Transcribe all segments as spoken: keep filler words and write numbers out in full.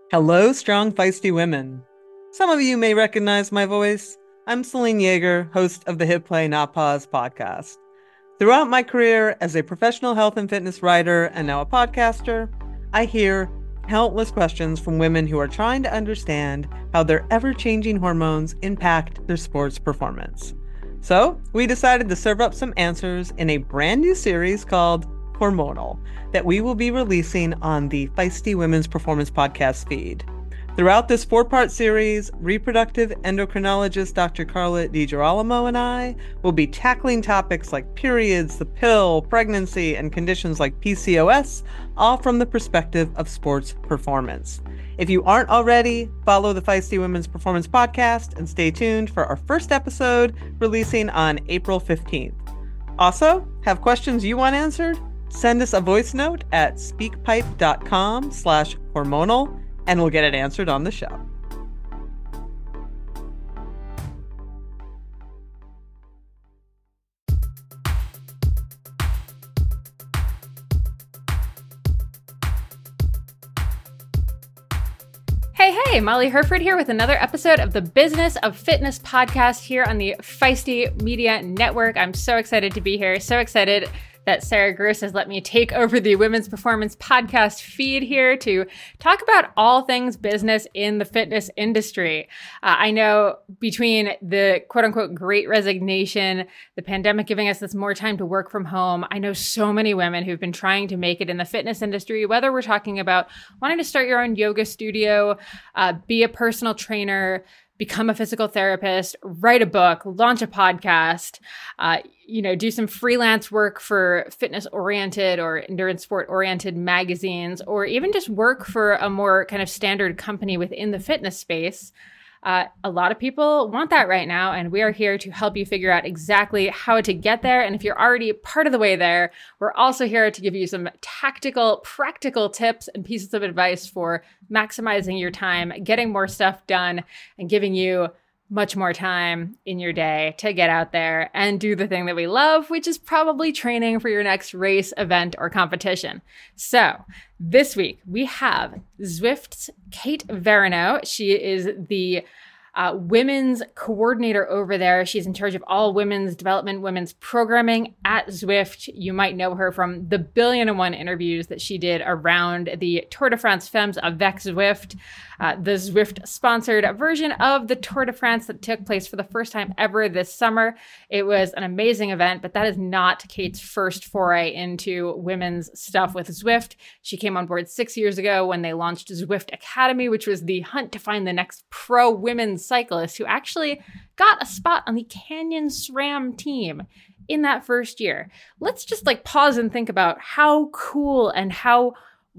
Hello, strong, feisty women. Some of you may recognize my voice. I'm Celine Yeager, host of the Hit Play Not Pause podcast. Throughout my career as a professional health and fitness writer and now a podcaster, I hear countless questions from women who are trying to understand how their ever-changing hormones impact their sports performance. So, we decided to serve up some answers in a brand new series called Hormonal that we will be releasing on the Feisty Women's Performance Podcast feed. Throughout this four-part series, reproductive endocrinologist Doctor Carla DiGirolamo and I will be tackling topics like periods, the pill, pregnancy, and conditions like P C O S, all from the perspective of sports performance. If you aren't already, follow the Feisty Women's Performance Podcast and stay tuned for our first episode releasing on April fifteenth. Also, have questions you want answered? Send us a voice note at speakpipe.com slash hormonal and we'll get it answered on the show. Hey, hey, Molly Herford here with another episode of the Business of Fitness podcast here on the Feisty Media Network. I'm so excited to be here. So excited that Sarah Gross has let me take over the Women's Performance podcast feed here to talk about all things business in the fitness industry. Uh, I know between the quote unquote great resignation, the pandemic giving us this more time to work from home, I know so many women who've been trying to make it in the fitness industry, whether we're talking about wanting to start your own yoga studio, uh, be a personal trainer, become a physical therapist, write a book, launch a podcast, uh, you know, do some freelance work for fitness-oriented or endurance sport-oriented magazines, or even just work for a more kind of standard company within the fitness space. Uh, a lot of people want that right now, and we are here to help you figure out exactly how to get there. And if you're already part of the way there, we're also here to give you some tactical, practical tips and pieces of advice for maximizing your time, getting more stuff done, and giving you much more time in your day to get out there and do the thing that we love, which is probably training for your next race, event, or competition. So this week we have Zwift's Kate Verino. She is the uh, women's coordinator over there. She's in charge of all women's development, women's programming at Zwift. You might know her from the billion and one interviews that she did around the Tour de France Femmes avec Zwift, uh, the Zwift sponsored version of the Tour de France that took place for the first time ever this summer. It was an amazing event, but that is not Kate's first foray into women's stuff with Zwift. She came on board six years ago when they launched Zwift Academy, which was the hunt to find the next pro women's cyclist who actually got a spot on the Canyon SRAM team in that first year. Let's just like pause and think about how cool and how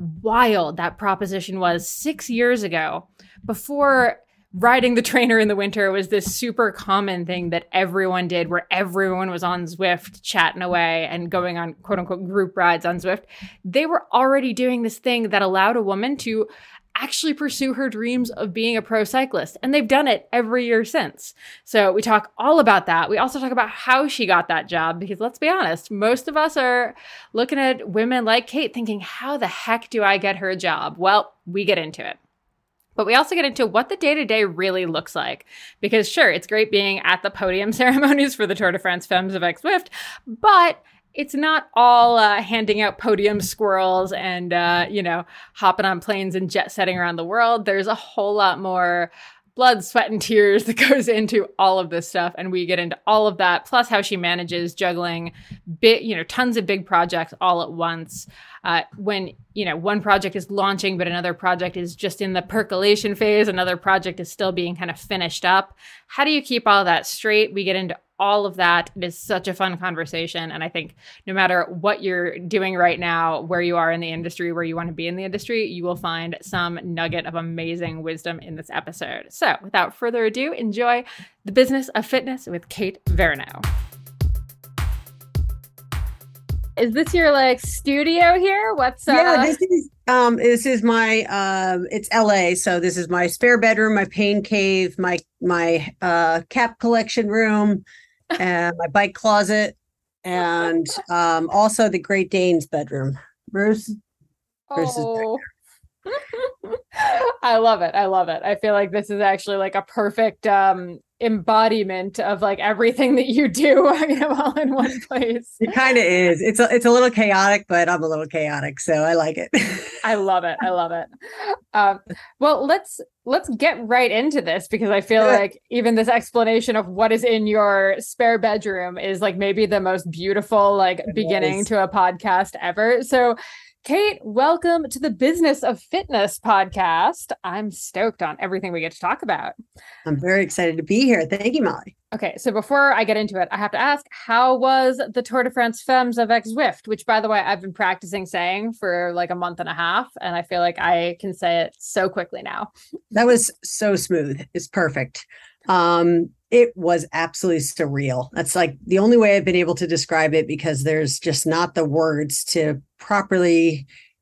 wild that proposition was six years ago, before riding the trainer in the winter was this super common thing that everyone did, where everyone was on Zwift chatting away and going on quote unquote group rides on Zwift. They were already doing this thing that allowed a woman to actually pursue her dreams of being a pro cyclist. And they've done it every year since. So we talk all about that. We also talk about how she got that job, because let's be honest, most of us are looking at women like Kate thinking, how the heck do I get her job? Well, we get into it. But we also get into what the day-to-day really looks like. Because sure, it's great being at the podium ceremonies for the Tour de France Femmes avec Zwift, but it's not all uh, handing out podium squirrels and, uh, you know, hopping on planes and jet setting around the world. There's a whole lot more blood, sweat, and tears that goes into all of this stuff. And we get into all of that, plus how she manages juggling big, you know, tons of big projects all at once. Uh, when, you know, one project is launching, but another project is just in the percolation phase. Another project is still being kind of finished up. How do you keep all that straight? We get into all of that. It is such a fun conversation. And I think no matter what you're doing right now, where you are in the industry, where you want to be in the industry, you will find some nugget of amazing wisdom in this episode. So without further ado, enjoy the Business of Fitness with Kate Verino. Is this your like studio here? What's uh Yeah, this is um this is my um it's L A, so this is my spare bedroom, my pain cave, my my uh cap collection room, and my bike closet, and um also the Great Dane's bedroom. Bruce Bruce is back oh there. I love it. I love it. I feel like this is actually like a perfect um, embodiment of like everything that you do, you know, all in one place. It kind of is. It's a, it's a little chaotic, but I'm a little chaotic, so I like it. I love it. I love it. Um, well, let's let's get right into this because I feel like even this explanation of what is in your spare bedroom is like maybe the most beautiful like it beginning is. to a podcast ever. So Kate, welcome to the Business of Fitness podcast. I'm stoked on everything we get to talk about. I'm very excited to be here. Thank you, Molly. Okay, so before I get into it, I have to ask, how was the Tour de France Femmes avec Zwift? Which, by the way, I've been practicing saying for like a month and a half, and I feel like I can say it so quickly now. That was so smooth. It's perfect. Um, it was absolutely surreal. That's like the only way I've been able to describe it because there's just not the words to properly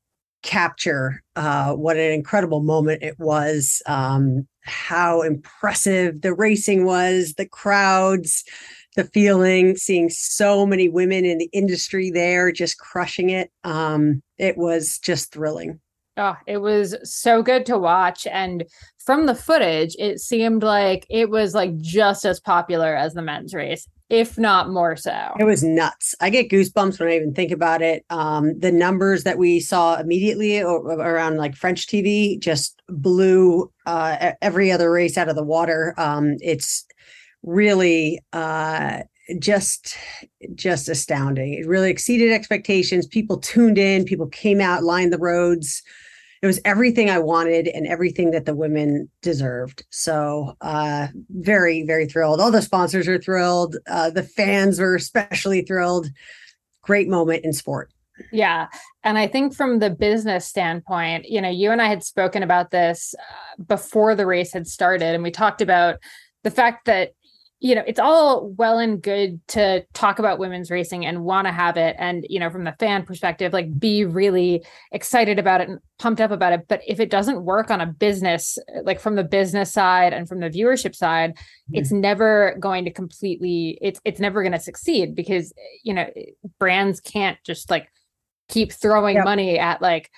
capture uh, what an incredible moment it was, um, how impressive the racing was, the crowds, the feeling, seeing so many women in the industry there just crushing it. Um, it was just thrilling. Oh, it was so good to watch. And from the footage, it seemed like it was like just as popular as the men's race, if not more so. It was nuts. I get goosebumps when I even think about it. Um, the numbers that we saw immediately around like French T V just blew uh, every other race out of the water. Um, it's really uh, just just astounding. It really exceeded expectations. People tuned in. People came out, lined the roads. It was everything I wanted and everything that the women deserved. So uh, very, very thrilled. All the sponsors are thrilled. Uh, the fans were especially thrilled. Great moment in sport. Yeah. And I think from the business standpoint, you know, you and I had spoken about this uh, before the race had started. And we talked about the fact that, you know, it's all well and good to talk about women's racing and want to have it. And, you know, from the fan perspective, like be really excited about it and pumped up about it. But if it doesn't work on a business, like from the business side and from the viewership side, mm-hmm. it's never going to completely, it's, it's never going to succeed because, you know, brands can't just like keep throwing yep. money at like,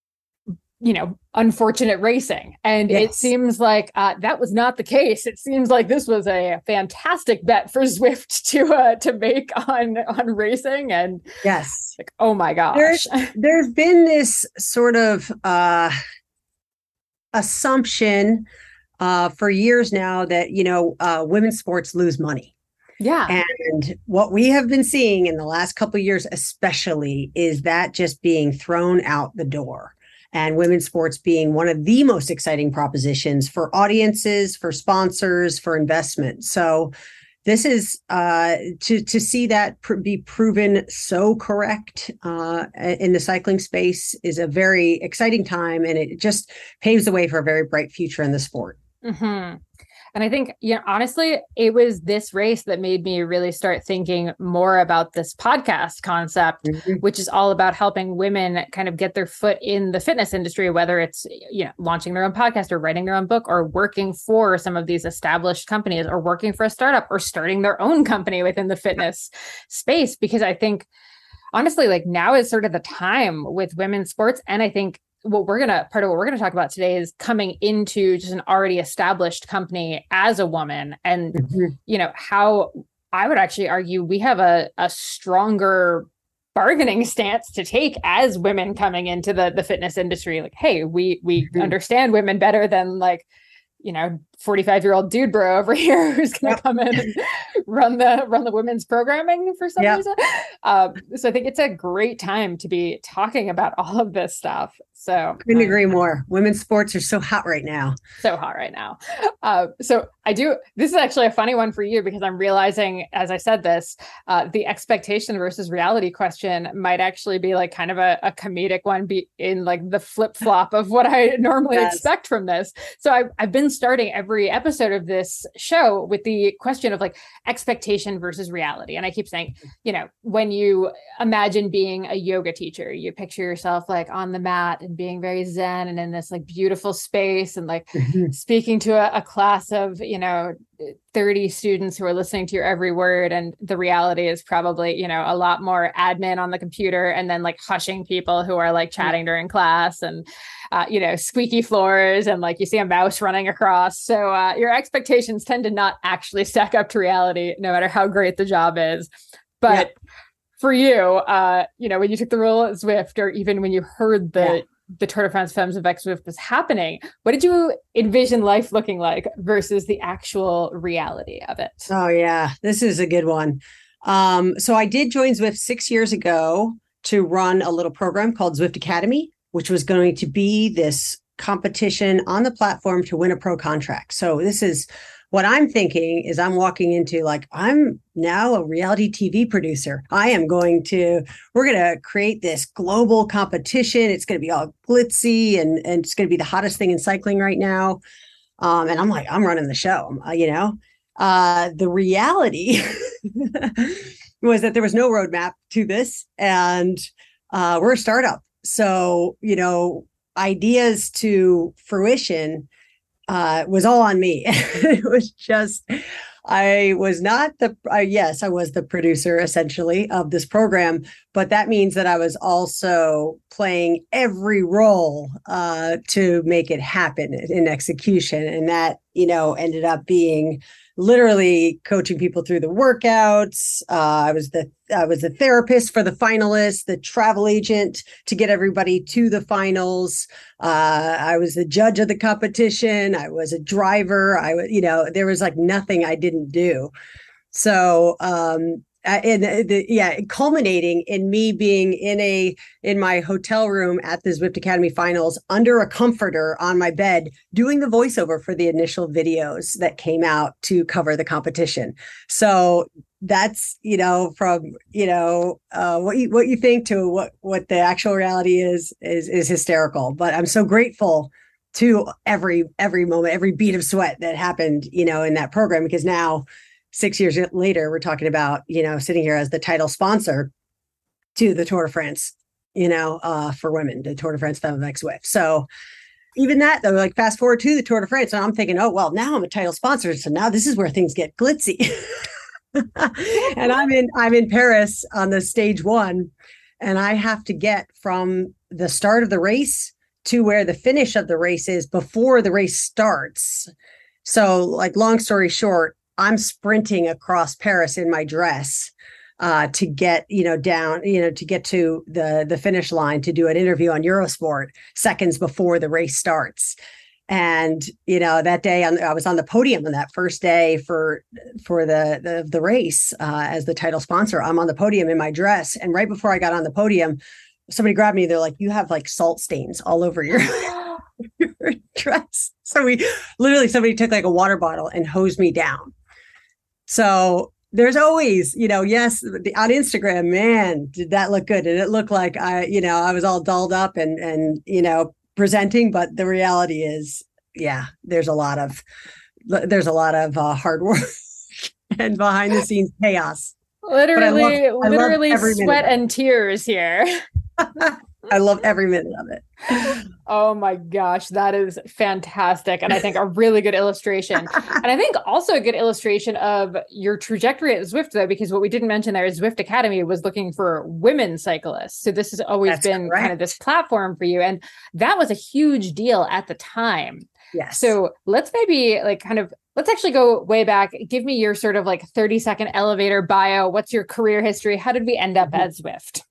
you know, unfortunate racing. And yes. it seems like uh, that was not the case. It seems like this was a fantastic bet for Zwift to uh, to make on on racing. And yes, like, oh my gosh. There's, there's been this sort of uh, assumption uh, for years now that, you know, uh, women's sports lose money. Yeah. And what we have been seeing in the last couple of years, especially, is that just being thrown out the door. And women's sports being one of the most exciting propositions for audiences, for sponsors, for investment. So this is uh, to, to see that pr- be proven so correct uh, in the cycling space is a very exciting time. And it just paves the way for a very bright future in the sport. Mm-hmm. And I think, you know, honestly, it was this race that made me really start thinking more about this podcast concept, mm-hmm. which is all about helping women kind of get their foot in the fitness industry, whether it's, you know, launching their own podcast or writing their own book or working for some of these established companies or working for a startup or starting their own company within the fitness space. Because I think, honestly, like now is sort of the time with women's sports. And I think what we're going to, part of what we're going to talk about today is coming into just an already established company as a woman and, mm-hmm. you know, how I would actually argue we have a, a stronger bargaining stance to take as women coming into the, the fitness industry. Like, hey, we, we mm-hmm. understand women better than like, you know, forty-five year old dude bro over here who's going to yep. come in and run the run the women's programming for some yep. reason. Um, so I think it's a great time to be talking about all of this stuff. So couldn't um, agree more. Women's sports are so hot right now. So hot right now. Uh, so I do. This is actually a funny one for you because I'm realizing, as I said this, uh, the expectation versus reality question might actually be like kind of a, a comedic one, be in like the flip flop of what I normally yes. expect from this. So I've I've been starting every episode of this show with the question of like expectation versus reality. And I keep saying, you know, when you imagine being a yoga teacher, you picture yourself like on the mat and being very zen and in this like beautiful space and like mm-hmm. speaking to a, a class of, you know, thirty students who are listening to your every word. And the reality is probably, you know, a lot more admin on the computer and then like hushing people who are like chatting during class and, uh, you know, squeaky floors and like you see a mouse running across. So uh, your expectations tend to not actually stack up to reality, no matter how great the job is. But yeah. For you, uh, you know, when you took the role at Zwift, or even when you heard the yeah. the Tour de France Femmes avec Zwift was happening, what did you envision life looking like versus the actual reality of it? Oh yeah, this is a good one. Um, so I did join Zwift six years ago to run a little program called Zwift Academy, which was going to be this competition on the platform to win a pro contract. So this is what I'm thinking is I'm walking into like, I'm now a reality T V producer. I am going to, we're going to create this global competition. It's going to be all glitzy and, and it's going to be the hottest thing in cycling right now. Um, and I'm like, I'm running the show, uh, you know, uh, the reality was that there was no roadmap to this and uh, we're a startup. So, you know, ideas to fruition Uh, was all on me. It was just, I was not the, uh, yes, I was the producer essentially of this program, but that means that I was also playing every role uh, to make it happen in execution. And that, you know, ended up being literally coaching people through the workouts. Uh, I was the I was the therapist for the finalists, the travel agent to get everybody to the finals. Uh, I was the judge of the competition. I was a driver. I was, you know, there was like nothing I didn't do. So, um, and the, yeah, culminating in me being in a in my hotel room at the Zwift Academy finals under a comforter on my bed, doing the voiceover for the initial videos that came out to cover the competition. So that's, you know, from, you know, uh, what you what you think to what what the actual reality is is is hysterical. But I'm so grateful to every every moment, every bead of sweat that happened, you know, in that program, because now, six years later, we're talking about, you know, sitting here as the title sponsor to the Tour de France, you know, uh, for women, the Tour de France Femmes avec Zwift. So even that, though, like fast forward to the Tour de France, and I'm thinking, oh, well, now I'm a title sponsor. So now this is where things get glitzy. And I'm in, I'm in Paris on the stage one, and I have to get from the start of the race to where the finish of the race is before the race starts. So like, long story short, I'm sprinting across Paris in my dress uh, to get, you know, down, you know, to get to the, the finish line to do an interview on Eurosport seconds before the race starts. And, you know, that day on, I was on the podium on that first day for for the, the, the race uh, as the title sponsor. I'm on the podium in my dress. And right before I got on the podium, somebody grabbed me. They're like, you have like salt stains all over your your dress. So we literally, somebody took like a water bottle and hosed me down. So there's always, you know, yes, the, on Instagram, man, did that look good? Did it look like I, you know, I was all dolled up and, and, you know, presenting, but the reality is, yeah, there's a lot of, there's a lot of uh, hard work and behind the scenes chaos. Literally, I love, literally I love sweat and tears here. I love every minute of it. Oh my gosh, that is fantastic. And I think a really good illustration. And I think also a good illustration of your trajectory at Zwift, though, because what we didn't mention there is Zwift Academy was looking for women cyclists. So this has always That's been correct. kind of this platform for you. And that was a huge deal at the time. Yes. So let's maybe like kind of, let's actually go way back. Give me your sort of like thirty second elevator bio. What's your career history? How did we end up mm-hmm. at Zwift?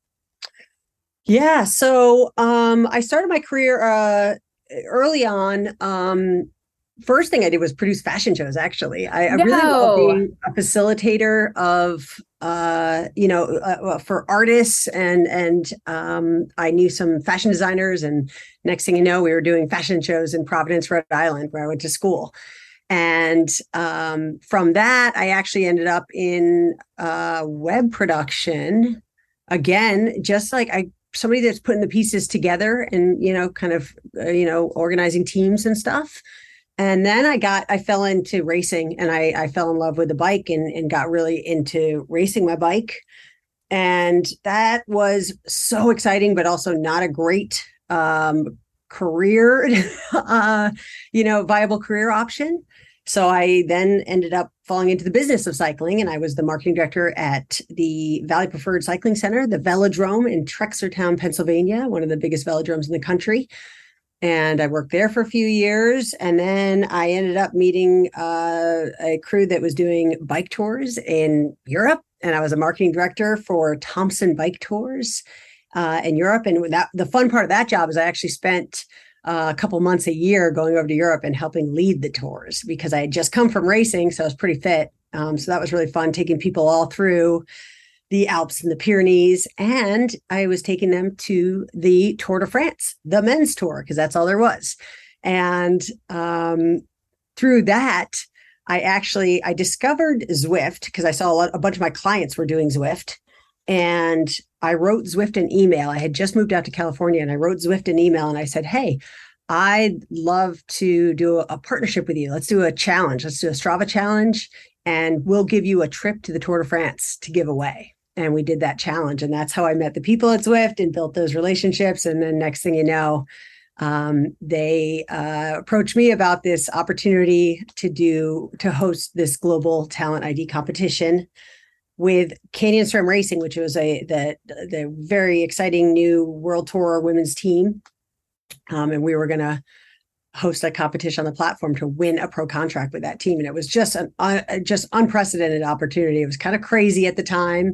Yeah. So um, I started my career uh, early on. Um, first thing I did was produce fashion shows, actually. I, I no. really love being a facilitator of, uh, you know, uh, for artists. And, and um, I knew some fashion designers. And next thing you know, we were doing fashion shows in Providence, Rhode Island, where I went to school. And um, from that, I actually ended up in uh, web production. Again, just like I, somebody that's putting the pieces together and, you know, kind of, uh, you know, organizing teams and stuff. And then I got, I fell into racing and I, I fell in love with the bike and, and got really into racing my bike. And that was so exciting, but also not a great um, career, uh, you know, viable career option. So I then ended up falling into the business of cycling, and I was the marketing director at the Valley Preferred Cycling Center, the Velodrome in Trexlertown, Pennsylvania, one of the biggest velodromes in the country. And I worked there for a few years. And then I ended up meeting uh, a crew that was doing bike tours in Europe. And I was a marketing director for Thompson Bike Tours uh, in Europe. And that the fun part of that job is I actually spent uh, a couple months a year going over to Europe and helping lead the tours because I had just come from racing. So I was pretty fit. Um, so that was really fun, taking people all through the Alps and the Pyrenees. And I was taking them to the Tour de France, the men's tour, because that's all there was. And um, through that, I actually, I discovered Zwift because I saw a, lot, a bunch of my clients were doing Zwift. And I wrote Zwift an email. I had just moved out to California and I wrote Zwift an email and I said, hey, I'd love to do a, a partnership with you. Let's do a challenge. Let's do a Strava challenge and we'll give you a trip to the Tour de France to give away. And we did that challenge. And that's how I met the people at Zwift and built those relationships. And then next thing you know, um, they uh, approached me about this opportunity to do, to host this global talent I D competition with Canyon SRAM Racing, which was a the, the very exciting new World Tour women's team. Um, and we were going to host a competition on the platform to win a pro contract with that team. And it was just an uh, just unprecedented opportunity. It was kind of crazy at the time.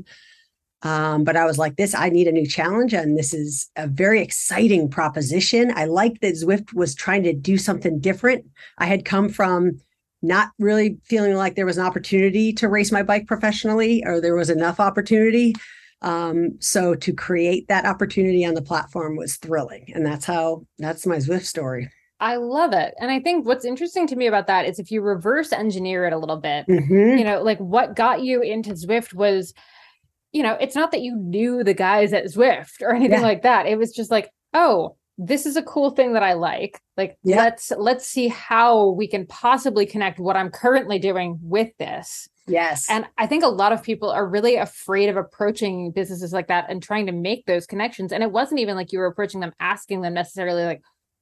Um, but I was like, this, I need a new challenge. And this is a very exciting proposition. I liked that Zwift was trying to do something different. I had come from not really feeling like there was an opportunity to race my bike professionally, or there was enough opportunity. Um, so to create that opportunity on the platform was thrilling. And that's how, that's my Zwift story. I love it. And I think what's interesting to me about that is if you reverse engineer it a little bit, Mm-hmm. you know, like what got you into Zwift was, you know, it's not that you knew the guys at Zwift or anything Yeah. like that. It was just like, oh, this is a cool thing that I like. Like, Yeah. let's, let's see how we can possibly connect what I'm currently doing with this. Yes. And I think a lot of people are really afraid of approaching businesses like that and trying to make those connections. And it wasn't even like you were approaching them, asking them necessarily like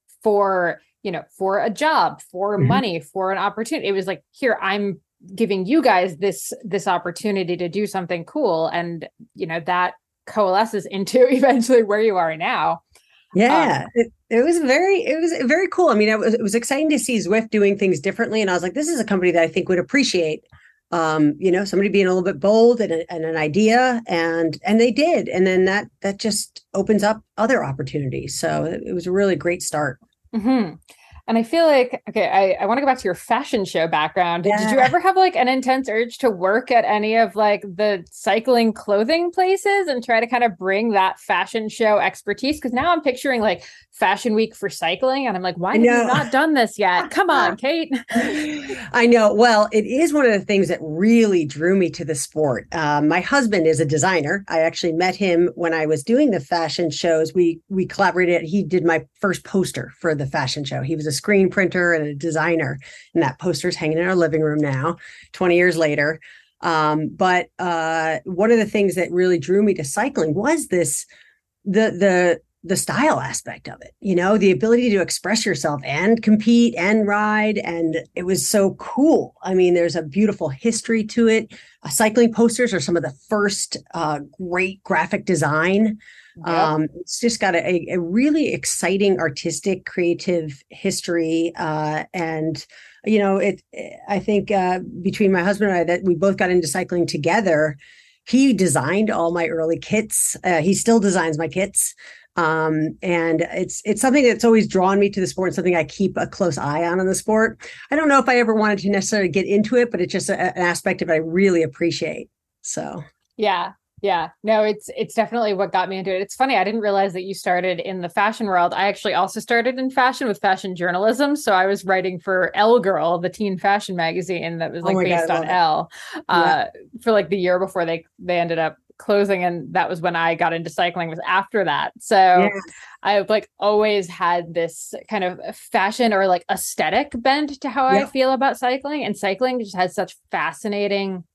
for, you know, for a job, for Mhm. money, for an opportunity. It was like, here, I'm giving you guys this, this opportunity to do something cool. And, you know, that coalesces into eventually where you are now. Yeah, Um, it, it was very, it was very cool. I mean, it was, it was exciting to see Zwift doing things differently. And I was like, this is a company that I think would appreciate, um, you know, somebody being a little bit bold and, a, and an idea. And, and they did. And then that, that just opens up other opportunities. So it, it was a really great start. mhm. And I feel like, okay, I, I want to go back to your fashion show background. Did you Yeah. ever have like an intense urge to work at any of like the cycling clothing places and try to kind of bring that fashion show expertise? Because now I'm picturing like Fashion Week for cycling. And I'm like, why I have you know. not done this yet? Come on, Kate. I know. Well, it is one of the things that really drew me to the sport. Um, my husband is a designer. I actually met him when I was doing the fashion shows. We we collaborated. He did my first poster for the fashion show. He was a screen printer and a designer, and that poster's hanging in our living room now, twenty years later. Um, but uh, one of the things that really drew me to cycling was this the the the style aspect of it, you know, the ability to express yourself and compete and ride. And it was so cool. I mean, there's a beautiful history to it. Uh, cycling posters are some of the first uh, great graphic design. Yep. Um, it's just got a, a really exciting artistic, creative history. Uh, and, you know, it, I think uh, between my husband and I, that we both got into cycling together. He designed all my early kits. Uh, he still designs my kits. Um, and it's it's something that's always drawn me to the sport, and something I keep a close eye on in the sport. I don't know if I ever wanted to necessarily get into it, but it's just a, an aspect of it I really appreciate. So Yeah. Yeah. No, it's it's definitely what got me into it. It's funny. I didn't realize that you started in the fashion world. I actually also started in fashion with fashion journalism. So I was writing for Elle Girl, the teen fashion magazine that was like Oh my based God, I on love it. Elle, uh, Yeah. for like the year before they they ended up closing. And that was when I got into cycling, was after that. So Yeah. I've like always had this kind of fashion or like aesthetic bent to how I Yep. feel about cycling. And cycling just has such fascinating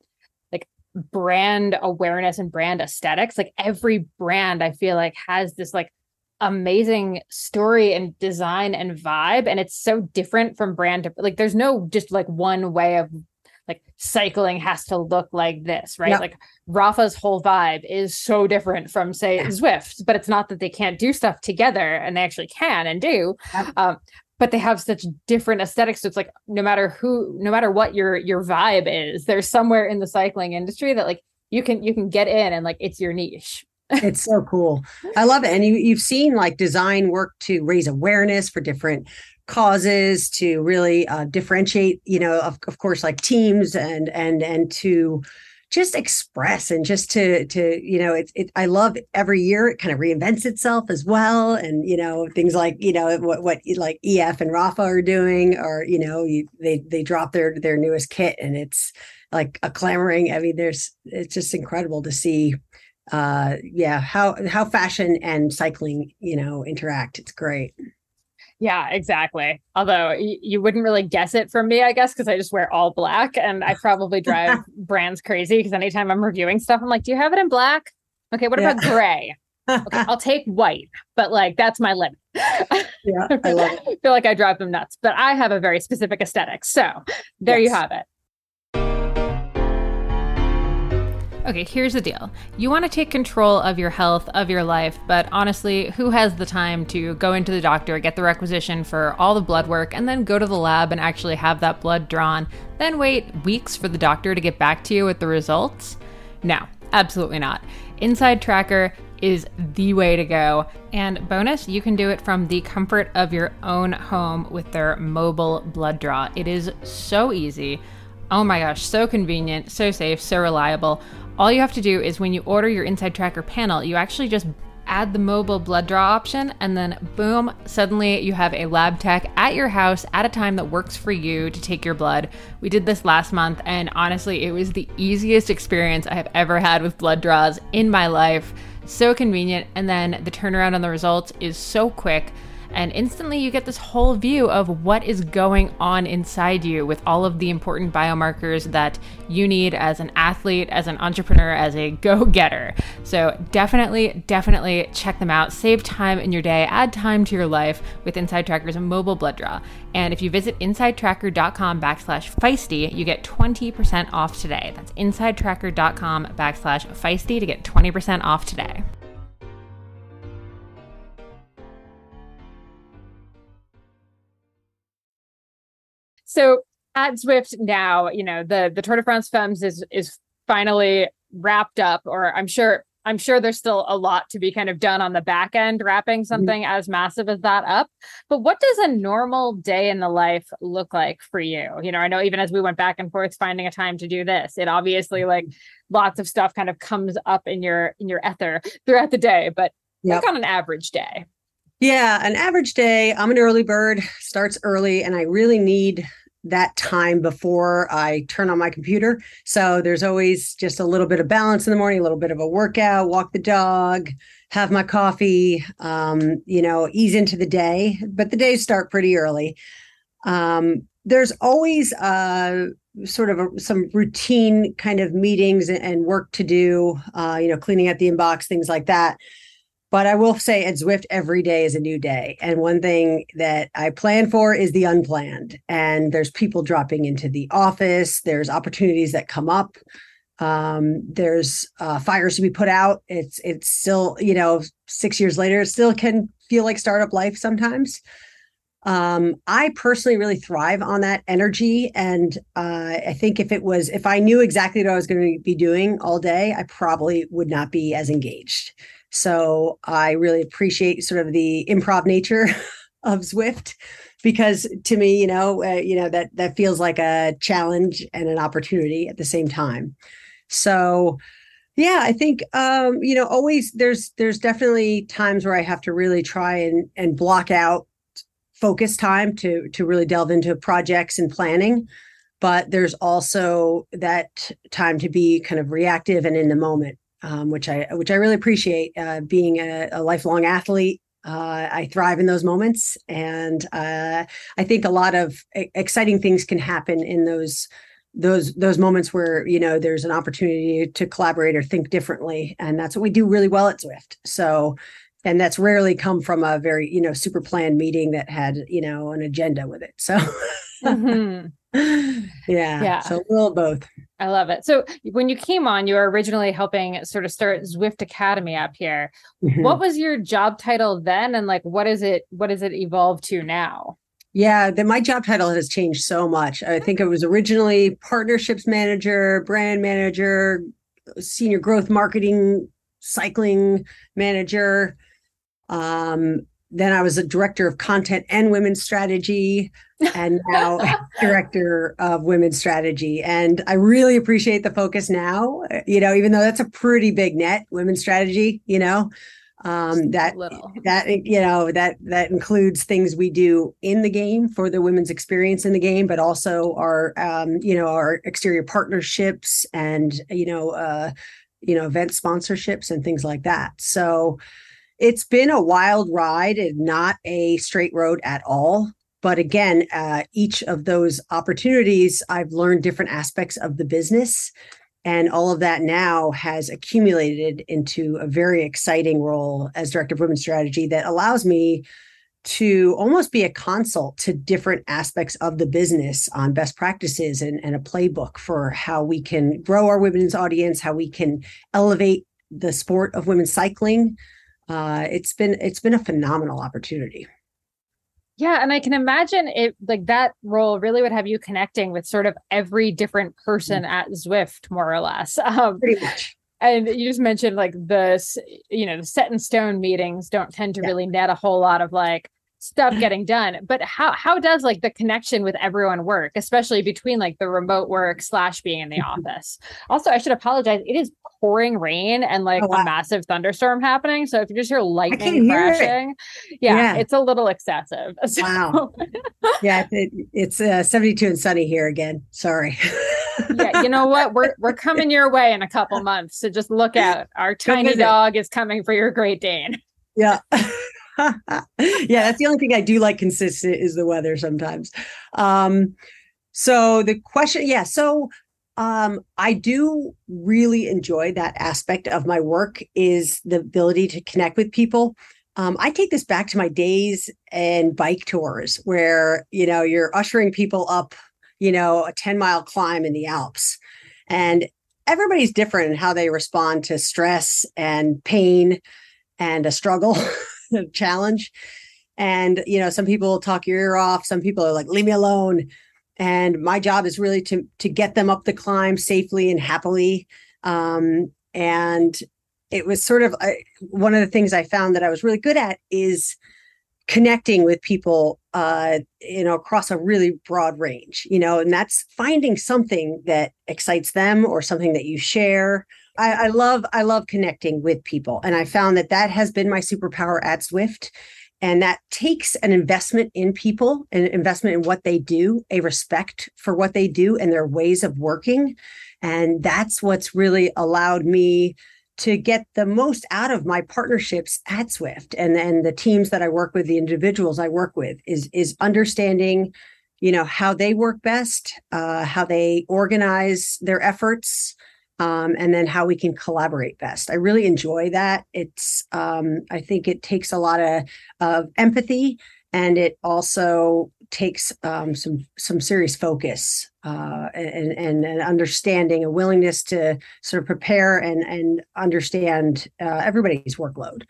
brand awareness and brand aesthetics. Like every brand I feel like has this like amazing story and design and vibe. And it's so different from brand to, like, there's no just like one way of like cycling has to look like this, right? Yep. Like Rapha's whole vibe is so different from, say, yeah. Zwift, but it's not that they can't do stuff together, and they actually can and do. Yep. Um, but they have such different aesthetics. So it's like, no matter who, no matter what your, your vibe is, there's somewhere in the cycling industry that like you can, you can get in and like, it's your niche. It's so cool. I love it. And you, you've seen like design work to raise awareness for different causes, to really uh, differentiate, you know, of, of course, like teams and, and, and to just express and just to, to, you know, it's, it, I love every year it kind of reinvents itself as well. And, you know, things like, you know, what, what like E F and Rapha are doing, or, you know, you, they, they drop their, their newest kit and it's like a clamoring. I mean, there's, it's just incredible to see, uh, yeah, how, how fashion and cycling, you know, interact. It's great. Yeah, exactly. Although y- you wouldn't really guess it from me, I guess, because I just wear all black, and I probably drive brands crazy because anytime I'm reviewing stuff, I'm like, do you have it in black? Okay, what yeah. about gray? Okay, I'll take white, but like, that's my limit. Yeah, I love it. I feel like I drive them nuts, but I have a very specific aesthetic. So there yes. you have it. Okay, here's the deal. You want to take control of your health, of your life, but honestly, who has the time to go into the doctor, get the requisition for all the blood work, and then go to the lab and actually have that blood drawn, then wait weeks for the doctor to get back to you with the results? No, absolutely not. Inside Tracker is the way to go. And bonus, you can do it from the comfort of your own home with their mobile blood draw. It is so easy. Oh my gosh, so convenient, so safe, so reliable. All you have to do is when you order your Inside Tracker panel, you actually just add the mobile blood draw option, and then boom, suddenly you have a lab tech at your house at a time that works for you to take your blood. We did this last month, and honestly, it was the easiest experience I have ever had with blood draws in my life. So convenient, and then the turnaround on the results is so quick. And instantly you get this whole view of what is going on inside you with all of the important biomarkers that you need as an athlete, as an entrepreneur, as a go-getter. So definitely, definitely check them out. Save time in your day, add time to your life with Inside Tracker's mobile blood draw. And if you visit insidetracker.com backslash feisty, you get twenty percent off today. That's insidetracker.com backslash feisty to get twenty percent off today. So at Zwift now, you know, the, the Tour de France Femmes is is finally wrapped up, or I'm sure I'm sure there's still a lot to be kind of done on the back end, wrapping something mm-hmm. as massive as that up. But what does a normal day in the life look like for you? You know, I know even as we went back and forth finding a time to do this, it obviously like lots of stuff kind of comes up in your in your ether throughout the day, but yep. like on an average day. Yeah, an average day, I'm an early bird, starts early, and I really need that time before I turn on my computer. So there's always just a little bit of balance in the morning, a little bit of a workout, walk the dog, have my coffee, um, you know, ease into the day. But the days start pretty early. Um, there's always uh, sort of a, some routine kind of meetings and, and work to do, uh, you know, cleaning out the inbox, things like that. But I will say at Zwift, every day is a new day. And one thing that I plan for is the unplanned. And there's people dropping into the office. There's opportunities that come up. Um, there's uh, fires to be put out. It's it's still, you know, six years later, it still can feel like startup life sometimes. Um, I personally really thrive on that energy. And uh, I think if it was, if I knew exactly what I was going to be doing all day, I probably would not be as engaged. So I really appreciate sort of the improv nature of Zwift, because to me, you know, uh, you know, that that feels like a challenge and an opportunity at the same time. So, yeah, I think, um, you know, always there's there's definitely times where I have to really try and and block out focus time to to really delve into projects and planning. But there's also that time to be kind of reactive and in the moment. Um, which I which I really appreciate. Uh, being a, a lifelong athlete, uh, I thrive in those moments, and uh, I think a lot of e- exciting things can happen in those those those moments where, you know, there's an opportunity to collaborate or think differently, and that's what we do really well at Zwift. So and that's rarely come from a very, you know, super planned meeting that had, you know, an agenda with it. So Mm-hmm. yeah, Yeah. so a little both. I love it. So when you came on, you were originally helping sort of start Zwift Academy up here. Mm-hmm. What was your job title then? And like, what is it, what does it evolve to now? Yeah, then my job title has changed so much. I think it was originally partnerships manager, brand manager, senior growth marketing, cycling manager. Um, then I was a director of content and women's strategy, and now director of women's strategy. And I really appreciate the focus now, you know, even though that's a pretty big net, women's strategy, you know, um, that, Little. that, you know, that, that includes things we do in the game for the women's experience in the game, but also our, um, you know, our exterior partnerships and, you know, uh, you know, event sponsorships and things like that. So it's been a wild ride and not a straight road at all. But again, uh, each of those opportunities, I've learned different aspects of the business. And all of that now has accumulated into a very exciting role as director of women's strategy that allows me to almost be a consult to different aspects of the business on best practices and, and a playbook for how we can grow our women's audience, how we can elevate the sport of women's cycling. Uh, it's been it's been a phenomenal opportunity. Yeah, and I can imagine it like that role really would have you connecting with sort of every different person mm-hmm. at Zwift, more or less. Um, Pretty much. And you just mentioned like the, you know, the set in stone meetings don't tend to yeah. really net a whole lot of like stuff getting done. But how how does like the connection with everyone work, especially between like the remote work slash being in the office? Also, I should apologize. It is pouring rain and like oh, wow. a massive thunderstorm happening. So if you just hear lightning crashing, it. yeah, yeah, it's a little excessive. So. Wow. yeah, it, it's uh, seventy-two and sunny here again. Sorry. yeah, you know what? We're we're coming your way in a couple months. So just look out. Our tiny dog is coming for your Great Dane. Yeah. yeah, that's the only thing I do like consistent is the weather sometimes. Um, so the question, yeah, so um, I do really enjoy that aspect of my work is the ability to connect with people. Um, I take this back to my days and bike tours where, you know, you're ushering people up, you know, a ten mile climb in the Alps, and everybody's different in how they respond to stress and pain and a struggle. challenge. And, you know, some people talk your ear off. Some people are like, leave me alone. And my job is really to, to get them up the climb safely and happily. Um, and it was sort of uh, one of the things I found that I was really good at is connecting with people, uh, you know, across a really broad range, you know, and that's finding something that excites them or something that you share. I, I love, I love connecting with people. And I found that that has been my superpower at Zwift. And that takes an investment in people, an investment in what they do, a respect for what they do and their ways of working. And that's what's really allowed me to get the most out of my partnerships at Zwift. And then the teams that I work with, the individuals I work with, is, is understanding, you know, how they work best, uh, how they organize their efforts, Um, and then how we can collaborate best. I really enjoy that. It's, um, I think it takes a lot of, of empathy, and it also takes um, some some serious focus uh, and, and and understanding, a willingness to sort of prepare and and understand uh, everybody's workload.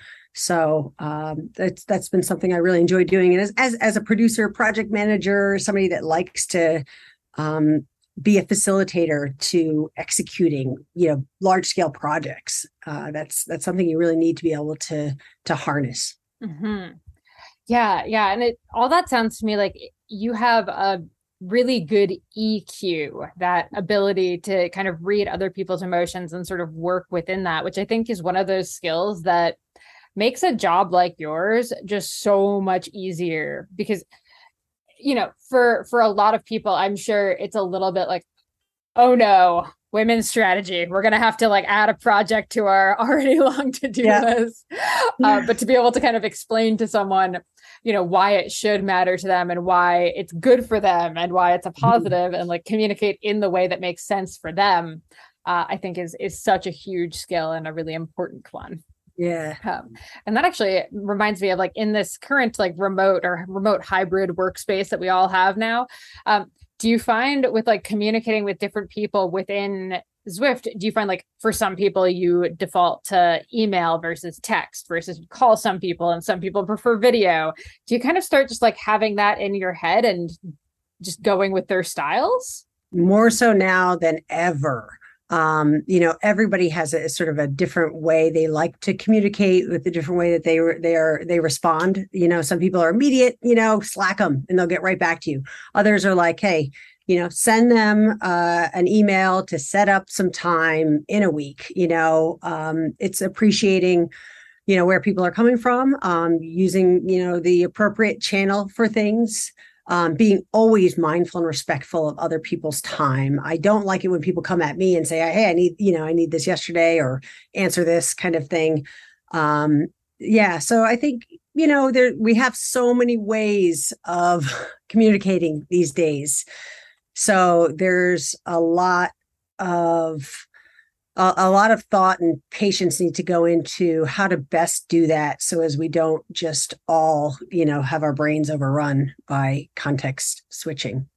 So um, that's that's been something I really enjoy doing. And as as, as a producer, project manager, somebody that likes to um, be a facilitator to executing, you know, large scale projects. Uh, that's that's something you really need to be able to to harness. Mm-hmm. Yeah, yeah, and it all that sounds to me like you have a really good E Q, that ability to kind of read other people's emotions and sort of work within that, which I think is one of those skills that makes a job like yours just so much easier. Because you know, for for a lot of people, I'm sure it's a little bit like, oh no, women's strategy. We're going to have to like add a project to our already long to-do yeah. list. Uh, but to be able to kind of explain to someone, you know, why it should matter to them and why it's good for them and why it's a positive, and like communicate in the way that makes sense for them, uh, I think is is such a huge skill and a really important one. Yeah. Um, and that actually reminds me of like in this current like remote or remote hybrid workspace that we all have now. Um, do you find with like communicating with different people within Zwift, do you find like for some people you default to email versus text versus call some people and some people prefer video? Do you kind of start just like having that in your head and just going with their styles? More so now than ever. Um, you know, everybody has a, a sort of a different way they like to communicate, with the different way that they they are they respond. You know, some people are immediate, you know, Slack them and they'll get right back to you. Others are like, hey, you know, send them uh, an email to set up some time in a week. You know, um, it's appreciating, you know, where people are coming from, um, using, you know, the appropriate channel for things. Um, being always mindful and respectful of other people's time. I don't like it when people come at me and say, hey, I need, you know, I need this yesterday, or answer this kind of thing. Um, yeah. So I think, you know, there, we have so many ways of communicating these days. So there's a lot of, a, a lot of thought and patience need to go into how to best do that, so as we don't just all, you know, have our brains overrun by context switching.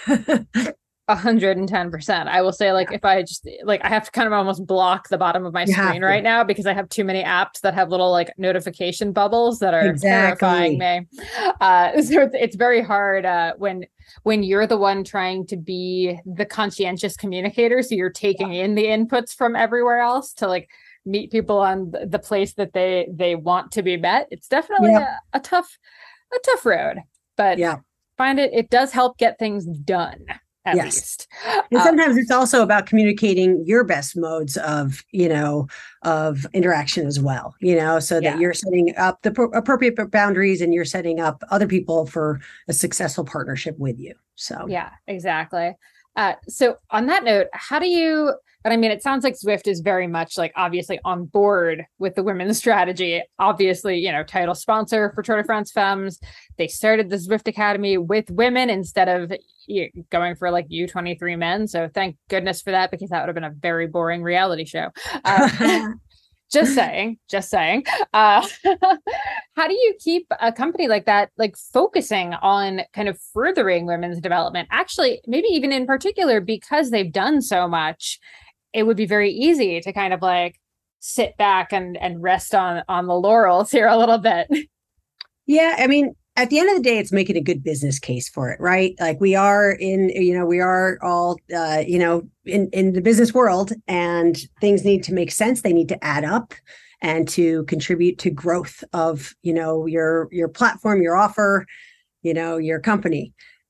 one hundred ten percent. I will say, like, yeah. if I just like, I have to kind of almost block the bottom of my you screen right now because I have too many apps that have little like notification bubbles that are exactly. terrifying me. Uh, so it's, it's very hard uh, when when you're the one trying to be the conscientious communicator. So you're taking yeah. in the inputs from everywhere else to like meet people on the place that they they want to be met. It's definitely yeah. a, a tough a tough road, but yeah. find it it does help get things done. At yes. least. And sometimes um, it's also about communicating your best modes of, you know, of interaction as well, you know, so that yeah. you're setting up the pro- appropriate boundaries and you're setting up other people for a successful partnership with you. So, yeah, exactly. Uh, so on that note, how do you, but I mean, it sounds like Zwift is very much like obviously on board with the women's strategy. Obviously, you know, title sponsor for Tour de France Femmes. They started the Zwift Academy with women instead of going for like U twenty-three men. So thank goodness for that, because that would have been a very boring reality show. Uh, just saying, just saying. Uh, how do you keep a company like that, like focusing on kind of furthering women's development? Actually, maybe even in particular, because they've done so much, it would be very easy to kind of like sit back and, and rest on, on the laurels here a little bit. Yeah. I mean, at the end of the day, it's making a good business case for it, right? Like we are in, you know, we are all, uh, you know, in, in the business world, and things need to make sense. They need to add up and to contribute to growth of, you know, your, your platform, your offer, you know, your company.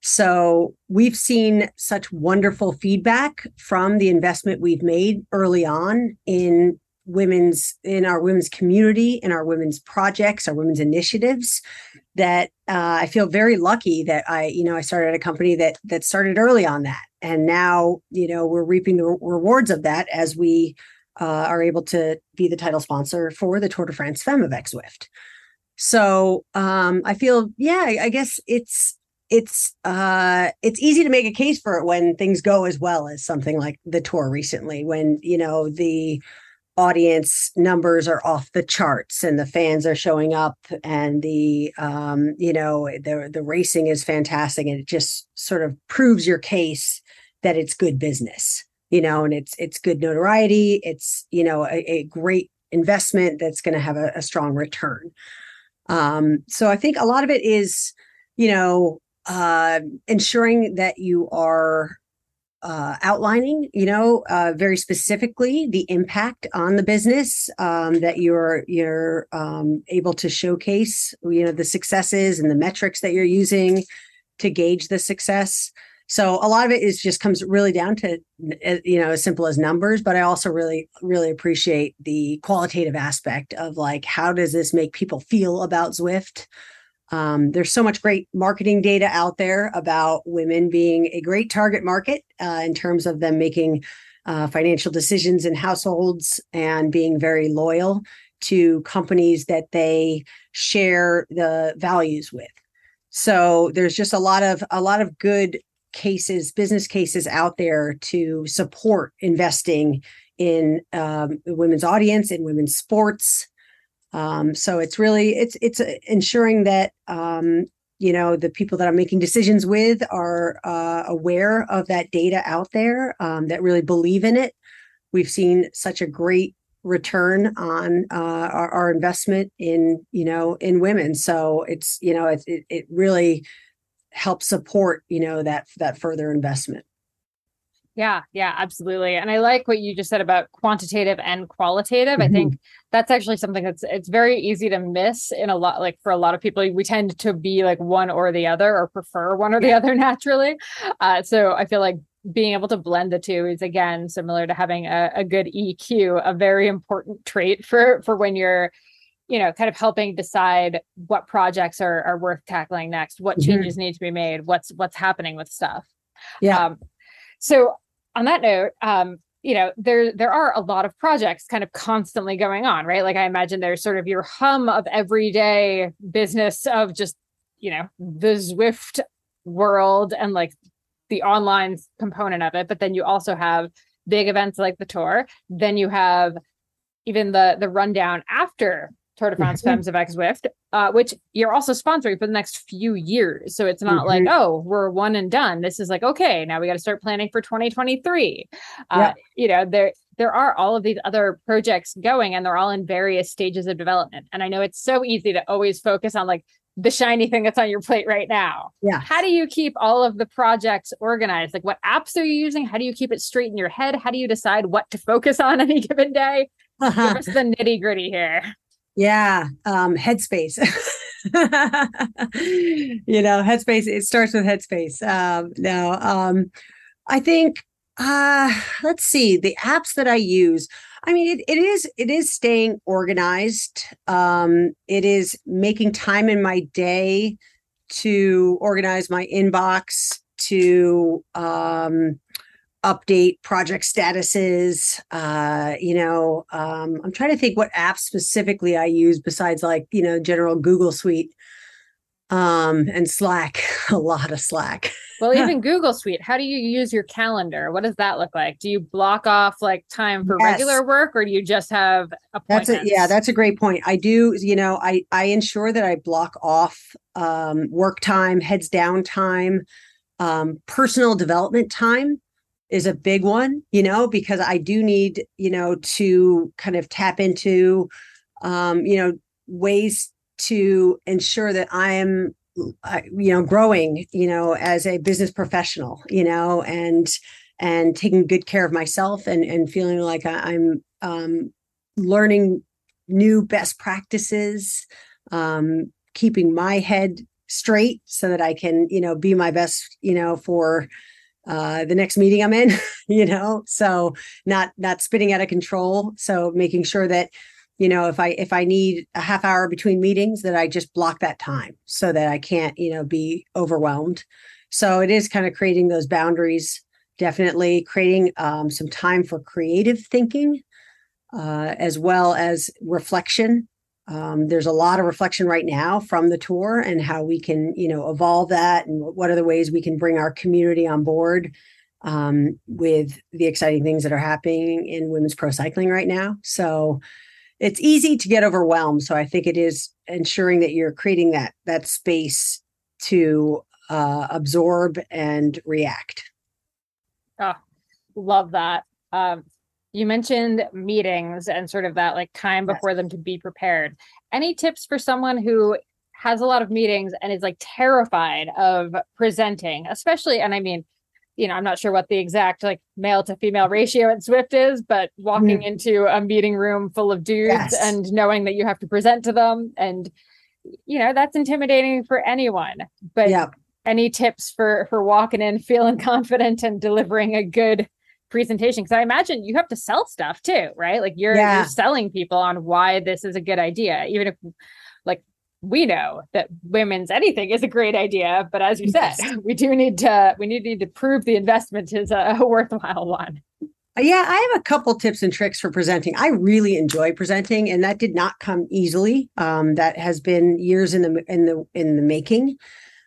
So we've seen such wonderful feedback from the investment we've made early on in women's, in our women's community, in our women's projects, our women's initiatives, that uh, I feel very lucky that I, you know, I started a company that that started early on that. And now, you know, we're reaping the re- rewards of that as we uh, are able to be the title sponsor for the Tour de France Femmes of Zwift. So um, I feel, yeah, I, I guess it's, it's uh it's easy to make a case for it when things go as well as something like the tour recently, when, you know, the audience numbers are off the charts and the fans are showing up, and the um you know the the racing is fantastic, and it just sort of proves your case that it's good business, you know, and it's it's good notoriety, it's, you know, a, a great investment that's going to have a, a strong return. Um so I think a lot of it is, you know, uh, ensuring that you are uh, outlining, you know, uh, very specifically the impact on the business, um, that you're you're um, able to showcase, you know, the successes and the metrics that you're using to gauge the success. So a lot of it is just comes really down to, you know, as simple as numbers, but I also really, really appreciate the qualitative aspect of like, how does this make people feel about Zwift? Um, there's so much great marketing data out there about women being a great target market uh, in terms of them making uh, financial decisions in households and being very loyal to companies that they share the values with. So there's just a lot of a lot of good cases, business cases out there to support investing in um, the women's audience, in women's sports. Um, so it's really, it's, it's ensuring that, um, you know, the people that I'm making decisions with are uh, aware of that data out there, um, that really believe in it. We've seen such a great return on uh, our, our investment in, you know, in women. So it's, you know, it, it, it really helps support, you know, that, that further investment. Yeah, yeah, absolutely. And I like what you just said about quantitative and qualitative. Mm-hmm. I think that's actually something that's, it's very easy to miss in a lot, like for a lot of people, we tend to be like one or the other or prefer one or the other naturally. Uh, so I feel like being able to blend the two is, again, similar to having a, a good E Q, a very important trait for, for when you're, you know, kind of helping decide what projects are, are worth tackling next, what mm-hmm. changes need to be made, what's, what's happening with stuff. Yeah. Um, so on that note, um, you know, there there are a lot of projects kind of constantly going on, right? Like I imagine there's sort of your hum of everyday business of just, you know, the Zwift world and like the online component of it. But then you also have big events like the tour. Then you have even the the rundown after Tour de France Femmes avec Zwift, uh, which you're also sponsoring for the next few years. So it's not mm-hmm. like, oh, we're one and done. This is like, okay, now we got to start planning for twenty twenty-three. Uh, yeah. You know, there there are all of these other projects going and they're all in various stages of development. And I know it's so easy to always focus on like the shiny thing that's on your plate right now. Yeah. How do you keep all of the projects organized? Like what apps are you using? How do you keep it straight in your head? How do you decide what to focus on any given day? Uh-huh. Give us the nitty gritty here. Yeah. Um, Headspace, you know, Headspace, it starts with Headspace. Um, no, um, I think, uh, let's see the apps that I use. I mean, it, it is, it is staying organized. Um, it is making time in my day to organize my inbox, to, um, update project statuses. Uh, you know, um, I'm trying to think what apps specifically I use besides like, you know, general Google Suite um, and Slack, a lot of Slack. Well, even Google Suite, how do you use your calendar? What does that look like? Do you block off like time for yes. regular work or do you just have appointments? That's a, yeah, that's a great point. I do, you know, I, I ensure that I block off um, work time, heads down time, um, personal development time is a big one, you know, because I do need, you know, to kind of tap into, um, you know, ways to ensure that I am, uh, you know, growing, you know, as a business professional, you know, and, and taking good care of myself and, and feeling like I'm, um, learning new best practices, um, keeping my head straight so that I can, you know, be my best, you know, for, uh, the next meeting I'm in, you know, so not, not spinning out of control. So making sure that, you know, if I, if I need a half hour between meetings, that I just block that time so that I can't, you know, be overwhelmed. So it is kind of creating those boundaries, definitely creating um, some time for creative thinking, uh, as well as reflection. Um, there's a lot of reflection right now from the tour and how we can, you know, evolve that and what are the ways we can bring our community on board um, with the exciting things that are happening in women's pro cycling right now. So it's easy to get overwhelmed. So I think it is ensuring that you're creating that, that space to uh, absorb and react. Oh, love that. Um, You mentioned meetings and sort of that like time before yes. them to be prepared. Any tips for someone who has a lot of meetings and is like terrified of presenting, especially, and I mean, you know, I'm not sure what the exact like male to female ratio at Zwift is, but walking mm. into a meeting room full of dudes yes. and knowing that you have to present to them and, you know, that's intimidating for anyone, but yep. any tips for, for walking in, feeling confident and delivering a good presentation? Because I imagine you have to sell stuff too, right? Like you're, yeah. you're selling people on why this is a good idea, even if like we know that women's anything is a great idea, but as you yes. said, we do need to we need, need to prove the investment is a, a worthwhile one. Yeah, I have a couple tips and tricks for presenting. I really enjoy presenting, and that did not come easily. Um, that has been years in the in the in the making.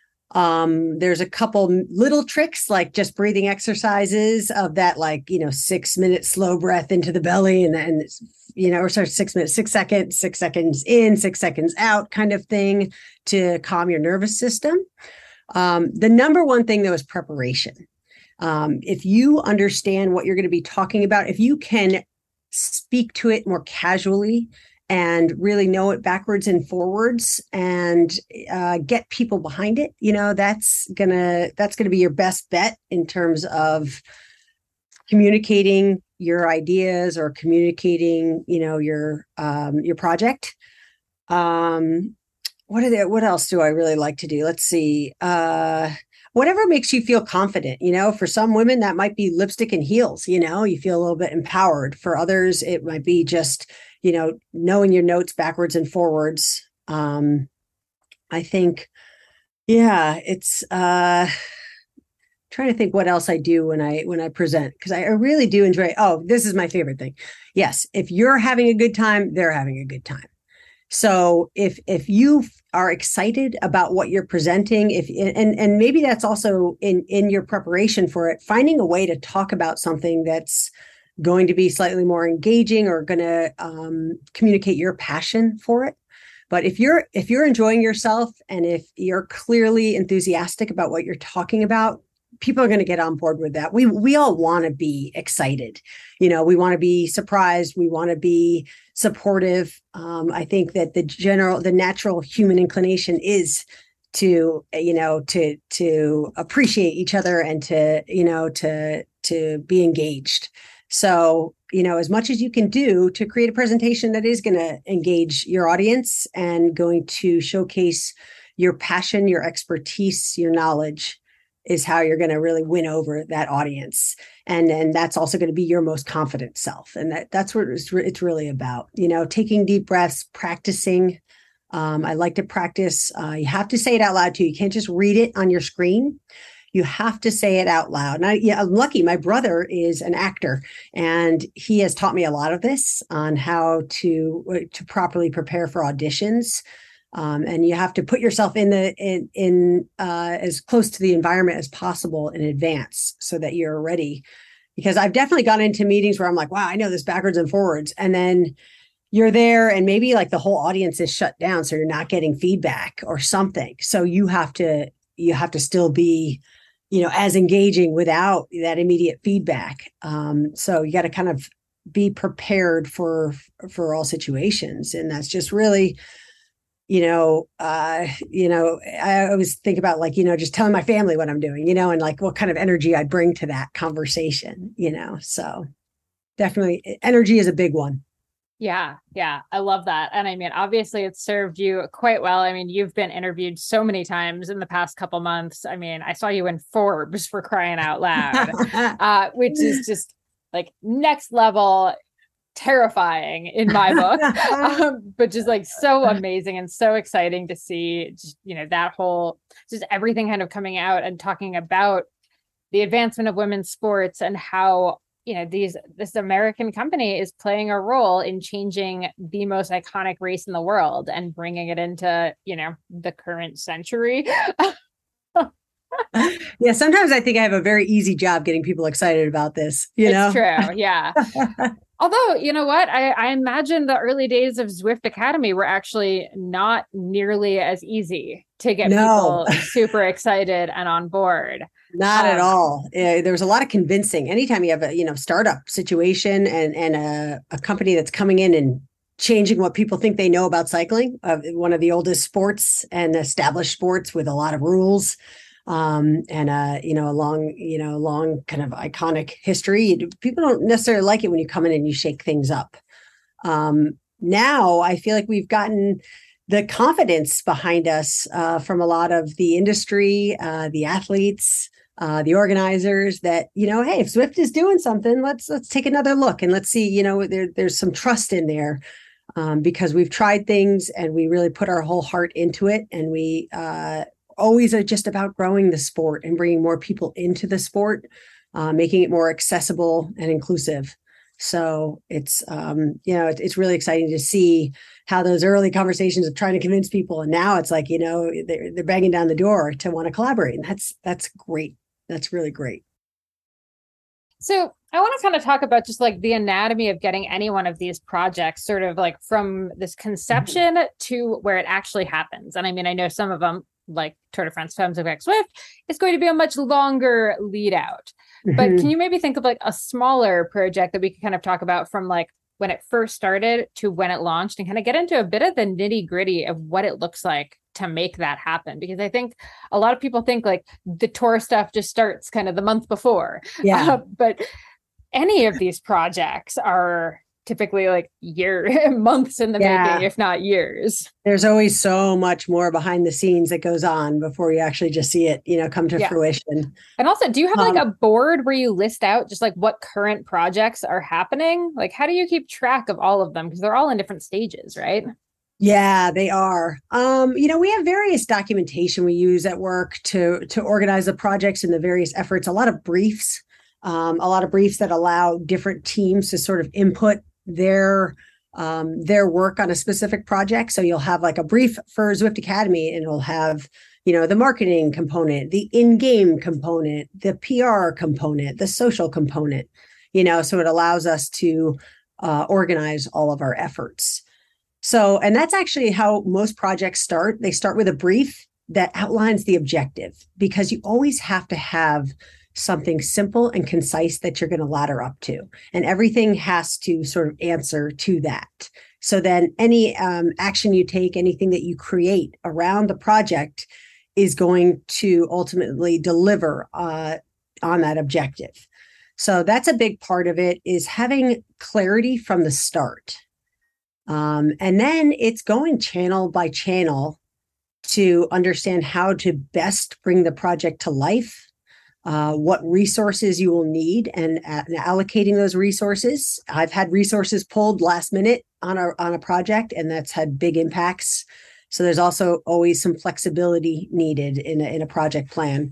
Um, there's a couple little tricks like just breathing exercises of that, like, you know, six minute slow breath into the belly and then you know, or sorry, six minutes, six seconds, six seconds in, six seconds out kind of thing to calm your nervous system. Um, the number one thing though is preparation. Um, if you understand what you're going to be talking about, if you can speak to it more casually and really know it backwards and forwards and uh, get people behind it, you know, that's gonna that's gonna be your best bet in terms of communicating your ideas or communicating, you know, your um, your project. Um, what are there? What else do I really like to do? Let's see. Uh, whatever makes you feel confident, you know, for some women that might be lipstick and heels, you know, you feel a little bit empowered. For others, it might be just, you know, knowing your notes backwards and forwards. Um, I think, yeah, it's uh, trying to think what else I do when I when I present, because I, I really do enjoy. Oh, this is my favorite thing. Yes, if you're having a good time, they're having a good time. So if if you are excited about what you're presenting, if and and maybe that's also in in your preparation for it, finding a way to talk about something that's going to be slightly more engaging or going to um, communicate your passion for it. But if you're if you're enjoying yourself and if you're clearly enthusiastic about what you're talking about, people are going to get on board with that. We we all want to be excited. You know, we want to be surprised. We want to be supportive. Um, I think that the general, the natural human inclination is to, you know, to to appreciate each other and to, you know, to to be engaged. So, you know, as much as you can do to create a presentation that is going to engage your audience and going to showcase your passion, your expertise, your knowledge, is how you're going to really win over that audience. And then that's also going to be your most confident self. And that that's what it's, re- it's really about, you know, taking deep breaths, practicing. Um, I like to practice. Uh, you have to say it out loud too. You can't just read it on your screen. You have to say it out loud. And I, yeah, I'm lucky. My brother is an actor, and he has taught me a lot of this on how to, to properly prepare for auditions. Um, and you have to put yourself in the in, in uh, as close to the environment as possible in advance so that you're ready. Because I've definitely gone into meetings where I'm like, wow, I know this backwards and forwards. And then you're there and maybe like the whole audience is shut down. So you're not getting feedback or something. So you have to you have to still be, you know, as engaging without that immediate feedback. Um, so you got to kind of be prepared for for all situations. And that's just really, you know, uh, you know, I always think about like, you know, just telling my family what I'm doing, you know, and like what kind of energy I bring to that conversation, you know, so definitely energy is a big one. Yeah. Yeah. I love that. And I mean, obviously it's served you quite well. I mean, you've been interviewed so many times in the past couple months. I mean, I saw you in Forbes, for crying out loud, uh, which is just like next level terrifying in my book, um, but just like so amazing and so exciting to see, just, you know, that whole, just everything kind of coming out and talking about the advancement of women's sports and how, you know, these, this American company is playing a role in changing the most iconic race in the world and bringing it into, you know, the current century. Yeah, sometimes I think I have a very easy job getting people excited about this, you know? It's true. Yeah. Although, you know what, I, I imagine the early days of Zwift Academy were actually not nearly as easy to get No. people super excited and on board. Not um, at all. Uh, there was a lot of convincing. Anytime you have a, you know, startup situation and, and a, a company that's coming in and changing what people think they know about cycling, uh, one of the oldest sports and established sports with a lot of rules. Um, and, uh, you know, a long, you know, long kind of iconic history. People don't necessarily like it when you come in and you shake things up. Um, now I feel like we've gotten the confidence behind us uh, from a lot of the industry, uh, the athletes, uh, the organizers that, you know, hey, if Zwift is doing something, let's, let's take another look and let's see, you know, there, there's some trust in there. Um, because we've tried things and we really put our whole heart into it, and we, uh, always are just about growing the sport and bringing more people into the sport, uh, making it more accessible and inclusive. So it's, um, you know, it, it's really exciting to see how those early conversations of trying to convince people. And now it's like, you know, they're, they're banging down the door to want to collaborate. And that's, that's great. That's really great. So I want to kind of talk about just like the anatomy of getting any one of these projects sort of like from this conception mm-hmm. to where it actually happens. And I mean, I know some of them, like Tour de France Femmes avec Zwift, is going to be a much longer lead out. Mm-hmm. But can you maybe think of like a smaller project that we could kind of talk about from like when it first started to when it launched, and kind of get into a bit of the nitty gritty of what it looks like to make that happen? Because I think a lot of people think like the tour stuff just starts kind of the month before. Yeah. Uh, but any of these projects are typically like year months in the yeah. making, if not years. There's always so much more behind the scenes that goes on before you actually just see it, you know, come to yeah. fruition. And also, do you have um, like a board where you list out just like what current projects are happening? Like, how do you keep track of all of them? Because they're all in different stages, right? Yeah, they are. Um, you know, we have various documentation we use at work to to organize the projects and the various efforts. A lot of briefs, um, a lot of briefs that allow different teams to sort of input their um, their work on a specific project. So you'll have like a brief for Zwift Academy, and it'll have, you know, the marketing component, the in-game component, the P R component, the social component. You know, so it allows us to uh, organize all of our efforts. So, and that's actually how most projects start. They start with a brief that outlines the objective, because you always have to have something simple and concise that you're going to ladder up to. And everything has to sort of answer to that. So then any um, action you take, anything that you create around the project is going to ultimately deliver uh, on that objective. So that's a big part of it, is having clarity from the start. Um, and then it's going channel by channel to understand how to best bring the project to life, uh, what resources you will need, and, uh, and allocating those resources. I've had resources pulled last minute on a, on a project, and that's had big impacts. So there's also always some flexibility needed in a, in a project plan.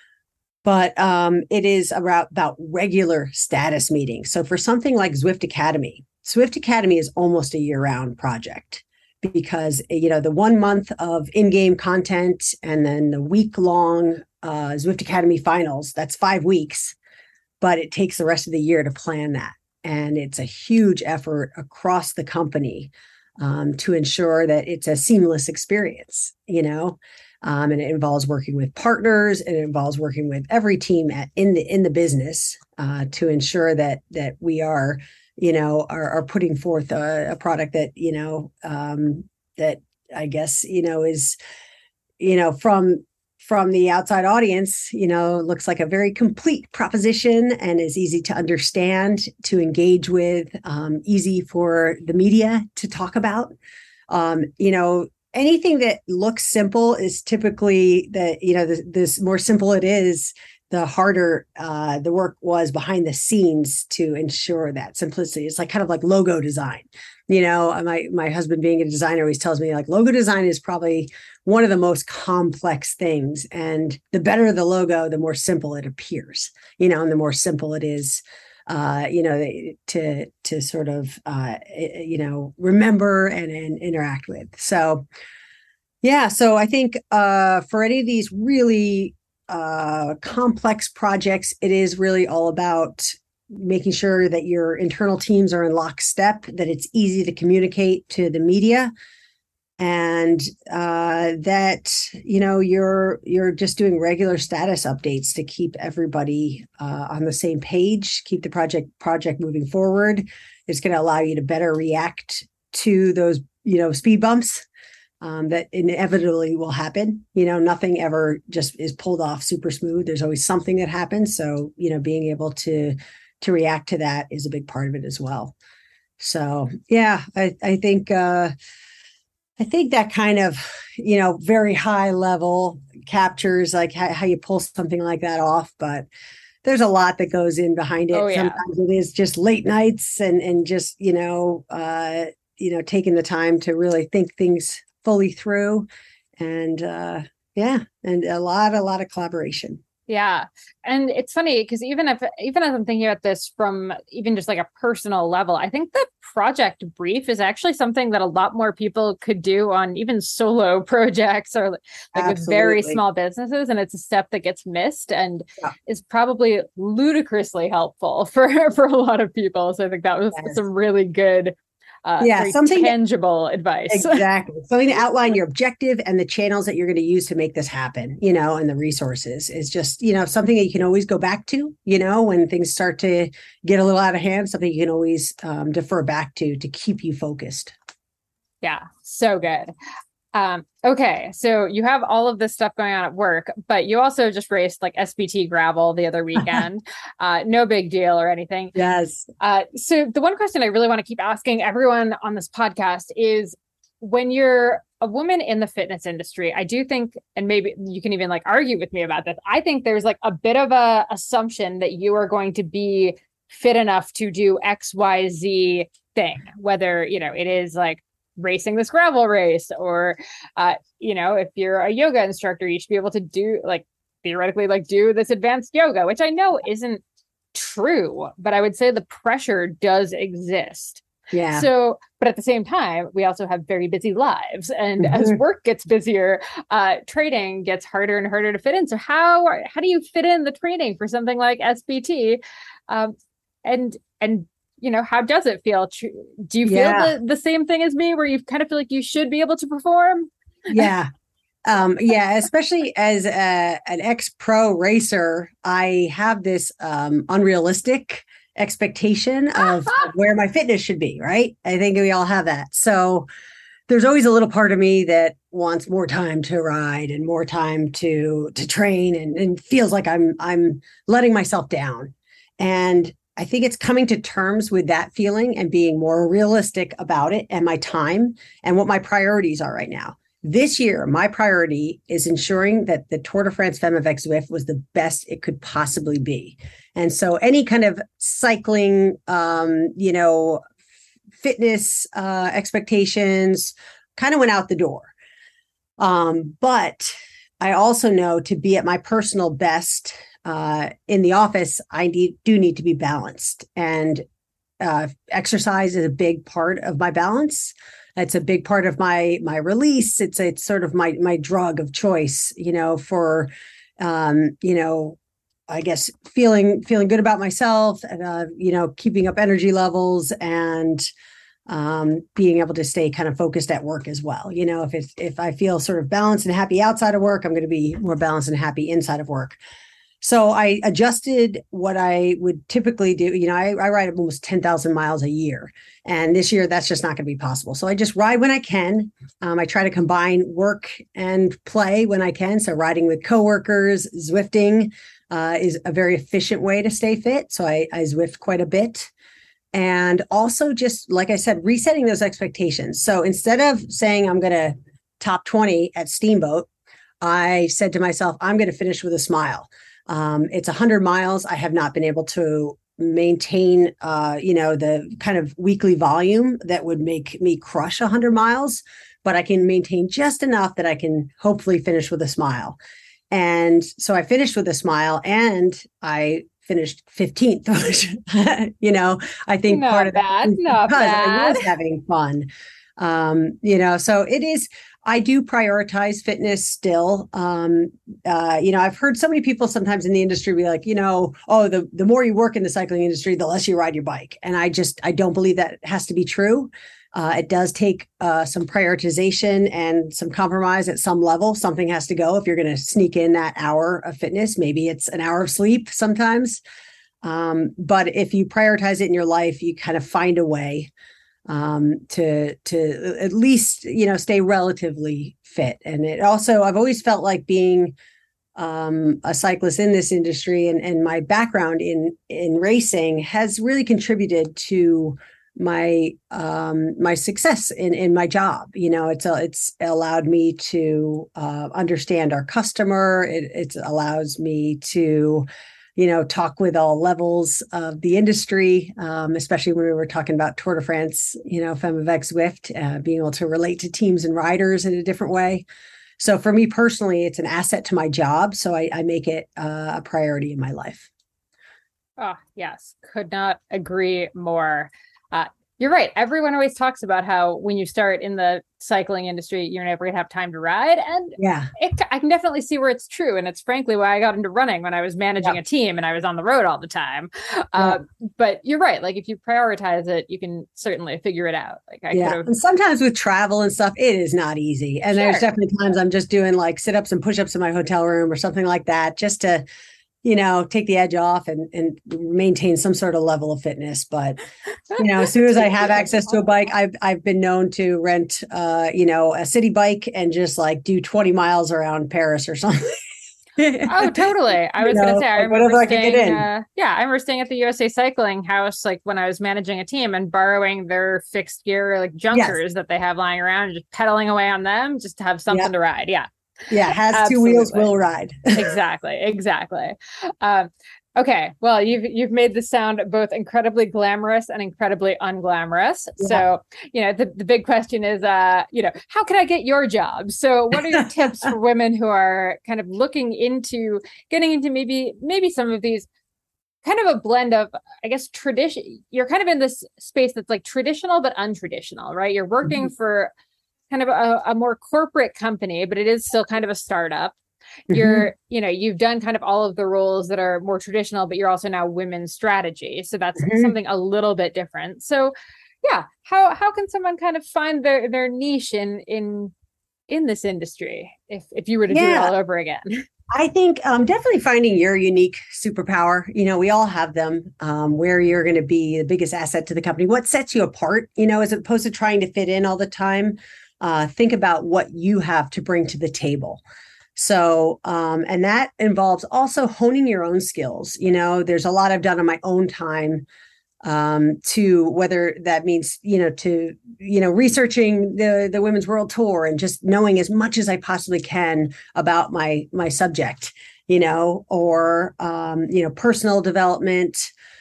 But um, it is about, about regular status meetings. So for something like Zwift Academy, Zwift Academy is almost a year-round project, because, you know, the one month of in-game content and then the week-long uh, Zwift Academy finals, that's five weeks, but it takes the rest of the year to plan that. And it's a huge effort across the company um, to ensure that it's a seamless experience, you know, um, and it involves working with partners, and it involves working with every team at, in the in the business uh, to ensure that that we are, you know, are, are putting forth a, a product that, you know, um, that I guess, you know, is, you know, from from the outside audience, you know, looks like a very complete proposition and is easy to understand, to engage with, um, easy for the media to talk about. Um, you know, anything that looks simple is typically that, you know, the, this more simple it is, the harder uh, the work was behind the scenes to ensure that simplicity. It's like kind of like logo design. You know, my my husband being a designer always tells me like logo design is probably one of the most complex things. And the better the logo, the more simple it appears, you know, and the more simple it is, uh, you know, to to sort of, uh, you know, remember and, and interact with. So, yeah, so I think uh, for any of these really Uh, complex projects, it is really all about making sure that your internal teams are in lockstep, that it's easy to communicate to the media, and uh, that, you know, you're you're just doing regular status updates to keep everybody uh, on the same page, keep the project project moving forward. It's going to allow you to better react to those, you know, speed bumps Um, that inevitably will happen. You know, nothing ever just is pulled off super smooth. There's always something that happens. So, you know, being able to to react to that is a big part of it as well. So, yeah, I, I think uh, I think that kind of, you know, very high level captures like how, how you pull something like that off. But there's a lot that goes in behind it. Oh, yeah. Sometimes it is just late nights and and just, you know, uh, you know, taking the time to really think things fully through, and uh yeah and a lot a lot of collaboration. Yeah. And it's funny because even if even as I'm thinking about this from even just like a personal level, I think the project brief is actually something that a lot more people could do on even solo projects or like with very Absolutely. small businesses. And it's a step that gets missed and Yeah. is probably ludicrously helpful for for a lot of people. So I think that was Yes. some really good uh Yeah, very something to, tangible advice. exactly. Something to outline your objective and the channels that you're going to use to make this happen, you know, and the resources is just, you know, something that you can always go back to, you know, when things start to get a little out of hand, something you can always um, defer back to to keep you focused. Yeah, so good. Um, okay, so you have all of this stuff going on at work, but you also just raced like S B T gravel the other weekend. uh, no big deal or anything. Yes. Uh, so the one question I really want to keep asking everyone on this podcast is when you're a woman in the fitness industry, I do think, and maybe you can even like argue with me about this, I think there's like a bit of a assumption that you are going to be fit enough to do X, Y, Z thing, whether, you know, it is like racing this gravel race or uh you know, if you're a yoga instructor, you should be able to do like theoretically like do this advanced yoga, which I know isn't true, but I would say the pressure does exist. Yeah. So, but at the same time, we also have very busy lives, and mm-hmm. as work gets busier, uh training gets harder and harder to fit in. So how how do you fit in the training for something like S B T? um and and you know, how does it feel? Do you feel yeah. the, the same thing as me where you kind of feel like you should be able to perform? Yeah. Um, yeah, especially as a, an ex-pro racer, I have this um, unrealistic expectation of, of where my fitness should be, right? I think we all have that. So there's always a little part of me that wants more time to ride and more time to to train and, and feels like I'm I'm letting myself down. And I think it's coming to terms with that feeling and being more realistic about it and my time and what my priorities are right now. This year, my priority is ensuring that the Tour de France FemmeVec Zwift was the best it could possibly be. And so any kind of cycling, um, you know, fitness uh, expectations kind of went out the door. Um, but I also know to be at my personal best uh, in the office, I need, do need to be balanced. And uh, exercise is a big part of my balance. It's a big part of my my release. It's it's sort of my my drug of choice, you know, for um, you know, I guess feeling feeling good about myself and uh, you know, keeping up energy levels and um, being able to stay kind of focused at work as well. You know, if it's if I feel sort of balanced and happy outside of work, I'm going to be more balanced and happy inside of work. So I adjusted what I would typically do. You know, I, I ride almost ten thousand miles a year. And this year, that's just not going to be possible. So I just ride when I can. Um, I try to combine work and play when I can. So riding with coworkers, Zwifting uh, is a very efficient way to stay fit. So I, I Zwift quite a bit. And also just, like I said, resetting those expectations. So instead of saying I'm going to top twenty at Steamboat, I said to myself, I'm going to finish with a smile. Um, it's one hundred miles. I have not been able to maintain, uh, you know, the kind of weekly volume that would make me crush one hundred miles, but I can maintain just enough that I can hopefully finish with a smile. And so I finished with a smile and I finished fifteenth, which, you know, I think not part of bad, that not because bad. I was having fun. Um, you know, so it is, I do prioritize fitness still. Um, uh, you know, I've heard so many people sometimes in the industry be like, you know, oh, the, the more you work in the cycling industry, the less you ride your bike. And I just, I don't believe that has to be true. Uh, it does take uh, some prioritization and some compromise at some level. Something has to go if you're going to sneak in that hour of fitness. Maybe it's an hour of sleep sometimes. Um, but if you prioritize it in your life, you kind of find a way um, to, to at least, you know, stay relatively fit. And it also, I've always felt like being um, a cyclist in this industry and, and my background in, in racing has really contributed to my, um, my success in, in my job. You know, it's, a, it's allowed me to uh, understand our customer. It, it allows me to, you know, talk with all levels of the industry, um, especially when we were talking about Tour de France, you know, FemmeVec Zwift, uh, being able to relate to teams and riders in a different way. So for me personally, it's an asset to my job. So I, I make it uh, a priority in my life. Oh, yes. Could not agree more. Uh, you're right. Everyone always talks about how when you start in the cycling industry, you're never going to have time to ride. And yeah, it, I can definitely see where it's true. And it's frankly why I got into running when I was managing yeah. a team and I was on the road all the time. Yeah. Uh, but you're right. Like if you prioritize it, you can certainly figure it out. Like I yeah. could have. And sometimes with travel and stuff, it is not easy. And sure. There's definitely times I'm just doing like sit-ups and push-ups in my hotel room or something like that, just to, you know, take the edge off and, and maintain some sort of level of fitness. But, you know, as soon as I have access to a bike, I've, I've been known to rent, uh, you know, a city bike and just like do twenty miles around Paris or something. Oh, totally. I was going to say, I like remember staying, I uh, yeah, I remember staying at the U S A Cycling House, like when I was managing a team and borrowing their fixed gear, like junkers yes. that they have lying around and just pedaling away on them just to have something yep. to ride. Yeah. Yeah, has Absolutely. two wheels, will ride. Exactly, exactly. Um, okay, well, you've you've made this sound both incredibly glamorous and incredibly unglamorous. Yeah. So, you know, the, the big question is, uh, you know, how can I get your job? So, what are your tips for women who are kind of looking into getting into maybe maybe some of these kind of a blend of, I guess, tradition? You're kind of in this space that's like traditional but untraditional, right? You're working mm-hmm. for kind of a, a more corporate company, but it is still kind of a startup. You're, mm-hmm. you know, you've done kind of all of the roles that are more traditional, but you're also now women's strategy. So that's mm-hmm. something a little bit different. So yeah, how how can someone kind of find their their niche in in in this industry if if you were to yeah. do it all over again? I think um, definitely finding your unique superpower. You know, we all have them, um, where you're going to be the biggest asset to the company, what sets you apart, you know, as opposed to trying to fit in all the time. Uh, think about what you have to bring to the table. So, um, and that involves also honing your own skills. You know, there's a lot I've done on my own time, um, to whether that means, you know, to, you know, researching the, the Women's World Tour and just knowing as much as I possibly can about my, my subject, you know, or, um, you know, personal development,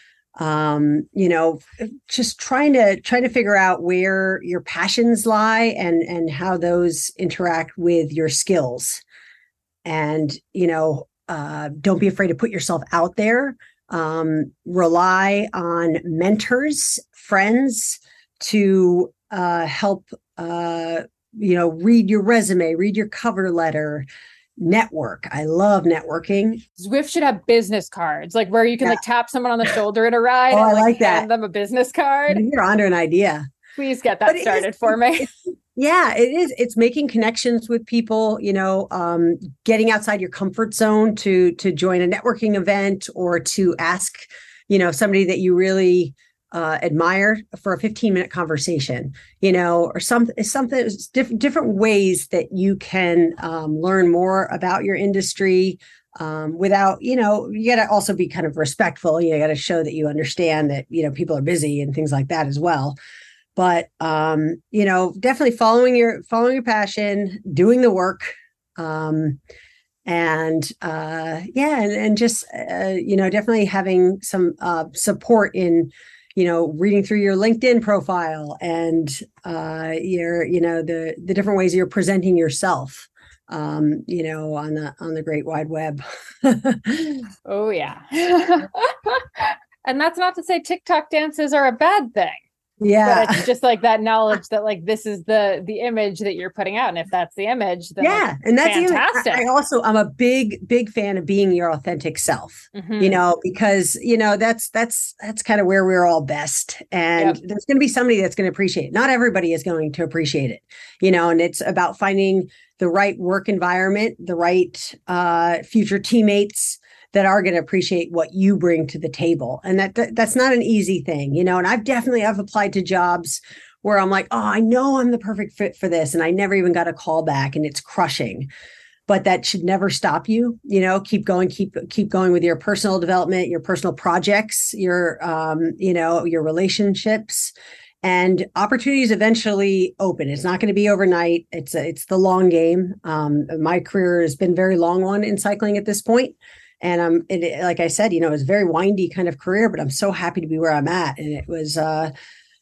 um, you know, just trying to try to figure out where your passions lie and, and how those interact with your skills. And, you know, uh, don't be afraid to put yourself out there. Um, rely on mentors, friends to uh, help, uh, you know, read your resume, read your cover letter, network. I love networking. Zwift should have business cards, like where you can yeah. like tap someone on the shoulder in a ride oh, and like, I like hand that. them a business card. You're onto an idea. Please get that but started is, for me. Yeah, it is. It's making connections with people, you know, um, getting outside your comfort zone to to join a networking event or to ask, you know, somebody that you really uh, admire for a fifteen minute conversation, you know, or some, something, different, different ways that you can um, learn more about your industry um, without, you know, you got to also be kind of respectful. You got to show that you understand that, you know, people are busy and things like that as well. But, um, you know, definitely following your, following your passion, doing the work, um, and uh, yeah, and, and just, uh, you know, definitely having some uh, support in, you know, reading through your LinkedIn profile and uh, your, you know, the the different ways you're presenting yourself, um, you know, on the on the great wide web. Oh yeah, and that's not to say TikTok dances are a bad thing. Yeah, but it's just like that knowledge that like this is the the image that you're putting out, and if that's the image, then yeah, and that's fantastic. Even, I also I'm a big big fan of being your authentic self. Mm-hmm. You know, because you know that's that's that's kind of where we're all best, and yep. there's going to be somebody that's going to appreciate it. Not everybody is going to appreciate it. You know, and it's about finding the right work environment, the right uh, future teammates that are going to appreciate what you bring to the table. And that, that that's not an easy thing, you know, and I've definitely, I've applied to jobs where I'm like, oh, I know I'm the perfect fit for this. And I never even got a call back and it's crushing, but that should never stop you, you know, keep going, keep, keep going with your personal development, your personal projects, your, um, you know, your relationships, and opportunities eventually open. It's not going to be overnight. It's a, it's the long game. Um, my career has been a very long one in cycling at this point. And I'm, it, like I said, you know, it was a very windy kind of career, but I'm so happy to be where I'm at. And it was, uh,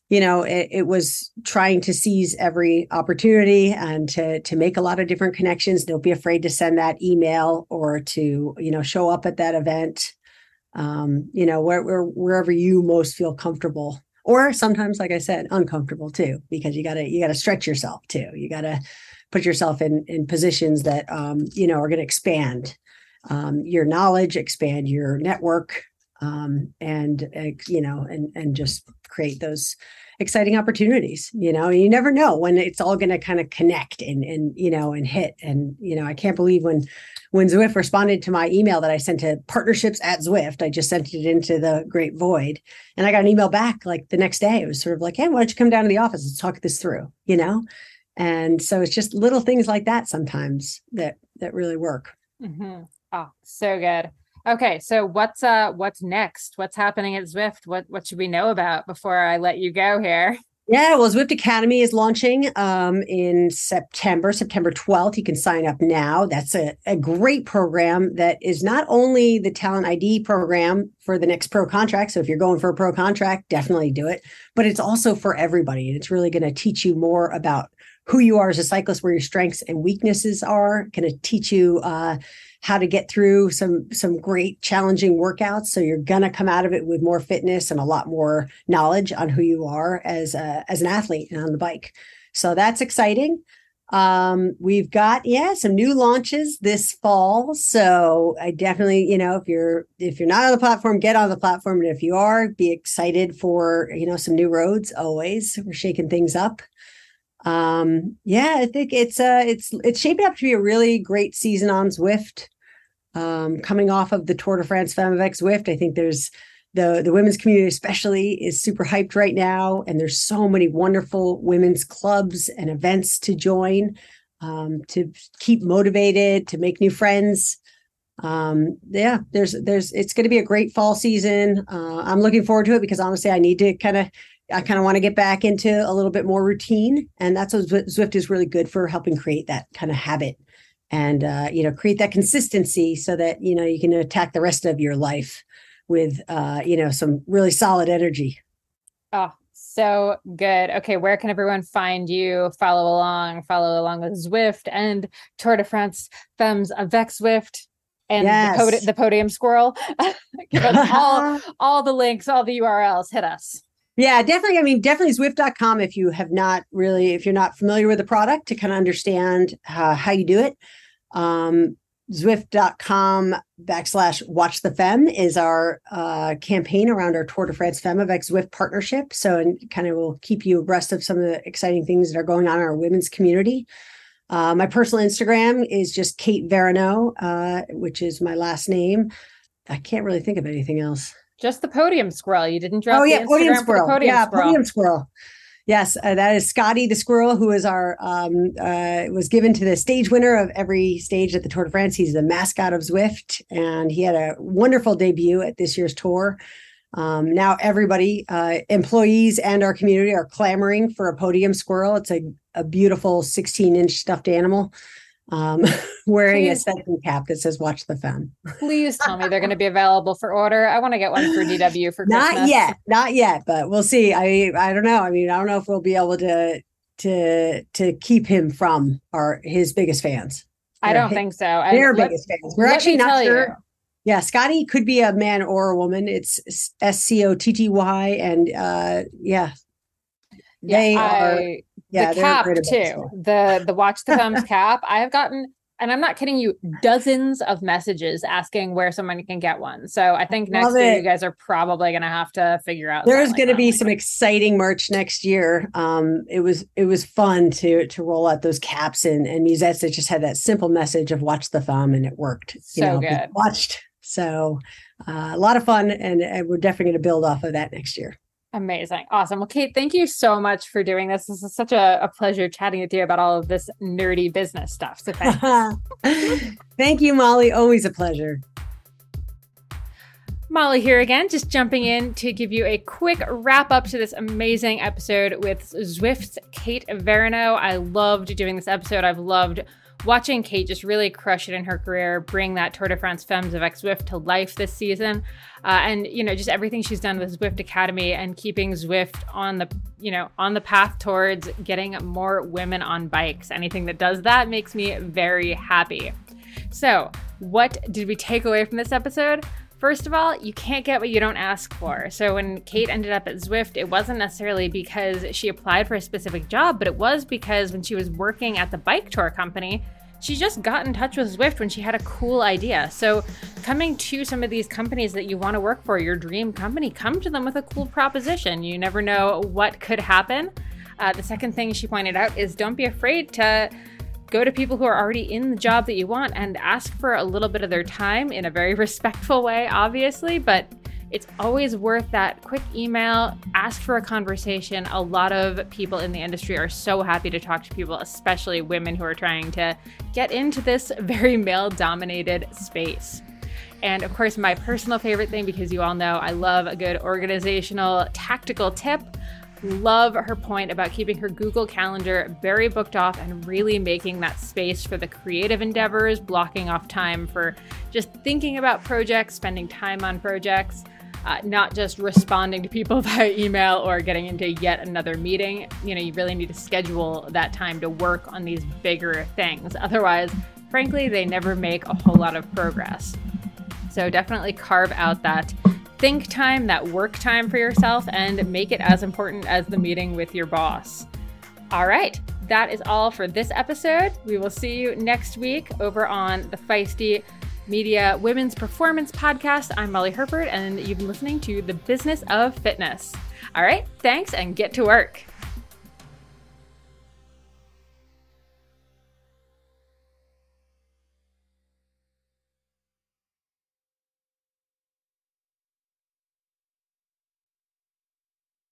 you know, it, it was trying to seize every opportunity and to to make a lot of different connections. Don't be afraid to send that email or to, you know, show up at that event, um, you know, where, where, wherever you most feel comfortable. Or sometimes, like I said, uncomfortable too, because you gotta you gotta stretch yourself too. You gotta put yourself in in positions that um, you know are going to expand um, your knowledge, expand your network, um, and uh, you know, and and just create those exciting opportunities. You know, and you never know when it's all going to kind of connect and and you know and hit. And you know, I can't believe when. When Zwift responded to my email that I sent to partnerships at Zwift, I just sent it into the great void. And I got an email back like the next day. It was sort of like, hey, why don't you come down to the office? Let's talk this through, you know? And so it's just little things like that sometimes that that really work. Mm-hmm. Oh, so good. Okay. So what's uh what's next? What's happening at Zwift? What what should we know about before I let you go here? Yeah, well, Zwift Academy is launching um, in September, September twelfth. You can sign up now. That's a, a great program that is not only the Talent I D program for the next pro contract. So if you're going for a pro contract, definitely do it. But it's also for everybody. And it's really going to teach you more about who you are as a cyclist, where your strengths and weaknesses are. Going to teach you uh, how to get through some some great challenging workouts. So you're going to come out of it with more fitness and a lot more knowledge on who you are as a, as an athlete and on the bike. So that's exciting. Um, we've got, yeah, some new launches this fall. So I definitely, you know, if you're, if you're not on the platform, get on the platform. And if you are, be excited for, you know, some new roads. Always, we're shaking things up. Um, yeah, I think it's uh it's it's shaping up to be a really great season on Zwift. Um, coming off of the Tour de France Femmes avec Zwift, I think there's the the women's community especially is super hyped right now, and there's so many wonderful women's clubs and events to join, um, to keep motivated, to make new friends. Um, yeah, there's there's it's going to be a great fall season. Uh, I'm looking forward to it because honestly, I need to kind of I kind of want to get back into a little bit more routine. And that's what Zwift is really good for, helping create that kind of habit and, uh, you know, create that consistency so that, you know, you can attack the rest of your life with, uh, you know, some really solid energy. Oh, so good. Okay. Where can everyone find you? Follow along, follow along with Zwift and Tour de France Femmes avec Zwift and yes. the, pod- the podium squirrel. Give us all, all the links, all the U R Ls, hit us. Yeah, definitely. I mean, definitely Zwift dot com if you have not really, if you're not familiar with the product, to kind of understand uh, how you do it. Um, Zwift dot com backslash watch the femme is our uh, campaign around our Tour de France Femmes avec Zwift partnership. So and kind of will keep you abreast of some of the exciting things that are going on in our women's community. Uh, my personal Instagram is just Kate Verano, uh, which is my last name. I can't really think of anything else. Just the podium squirrel. You didn't drop oh, yeah, the Instagram podium for squirrel. the podium yeah, squirrel. Podium squirrel. Yes, uh, that is Scotty the squirrel, who is our um, uh, was given to the stage winner of every stage at the Tour de France. He's the mascot of Zwift, and he had a wonderful debut at this year's tour. Um, now everybody, uh, employees and our community, are clamoring for a podium squirrel. It's a, a beautiful sixteen inch stuffed animal. Um, wearing please, a Stetson cap that says "Watch the Femme." Please tell me they're going to be available for order. I want to get one for D W for Christmas. Not yet, not yet, but we'll see. I I don't know. I mean, I don't know if we'll be able to to to keep him from our his biggest fans. I don't his, think so. Their let, biggest fans. We're actually not sure. You. Yeah, Scotty could be a man or a woman. It's S C O T T Y, and uh, yeah, they yeah, I, are. Yeah, the cap too. The the Watch the Femmes cap. I have gotten, and I'm not kidding you, dozens of messages asking where someone can get one. So I think next year you guys are probably going to have to figure out. There's going to be some exciting merch next year. Um, it was it was fun to to roll out those caps and and musettes that just had that simple message of "Watch the Femme," and it worked. You so know, good. Watched. So uh, a lot of fun, and, and we're definitely going to build off of that next year. Amazing. Awesome. Well, Kate, thank you so much for doing this. This is such a, a pleasure chatting with you about all of this nerdy business stuff. So thanks. Thank you, Molly. Always a pleasure. Molly here again, just jumping in to give you a quick wrap up to this amazing episode with Zwift's Kate Verano. I loved doing this episode. I've loved watching Kate just really crush it in her career, bring that Tour de France Femmes avec Zwift to life this season. Uh, and, you know, just everything she's done with Zwift Academy and keeping Zwift on the, you know, on the path towards getting more women on bikes. Anything that does that makes me very happy. So what did we take away from this episode? First of all, you can't get what you don't ask for. So when Kate ended up at Zwift, it wasn't necessarily because she applied for a specific job, but it was because when she was working at the bike tour company, she just got in touch with Zwift when she had a cool idea. So coming to some of these companies that you want to work for, your dream company, come to them with a cool proposition. You never know what could happen. Uh, the second thing she pointed out is don't be afraid to go to people who are already in the job that you want and ask for a little bit of their time in a very respectful way, obviously, but it's always worth that quick email, ask for a conversation. A lot of people in the industry are so happy to talk to people, especially women who are trying to get into this very male-dominated space. And of course, my personal favorite thing, because you all know I love a good organizational tactical tip, love her point about keeping her Google Calendar very booked off and really making that space for the creative endeavors, blocking off time for just thinking about projects, spending time on projects, uh, not just responding to people via email or getting into yet another meeting. You know, you really need to schedule that time to work on these bigger things. Otherwise, frankly, they never make a whole lot of progress. So definitely carve out that think time, that work time for yourself, and make it as important as the meeting with your boss. All right, that is all for this episode. We will see you next week over on the Feisty Media Women's Performance Podcast. I'm Molly Herford, and you've been listening to The Business of Fitness. All right, thanks, and get to work.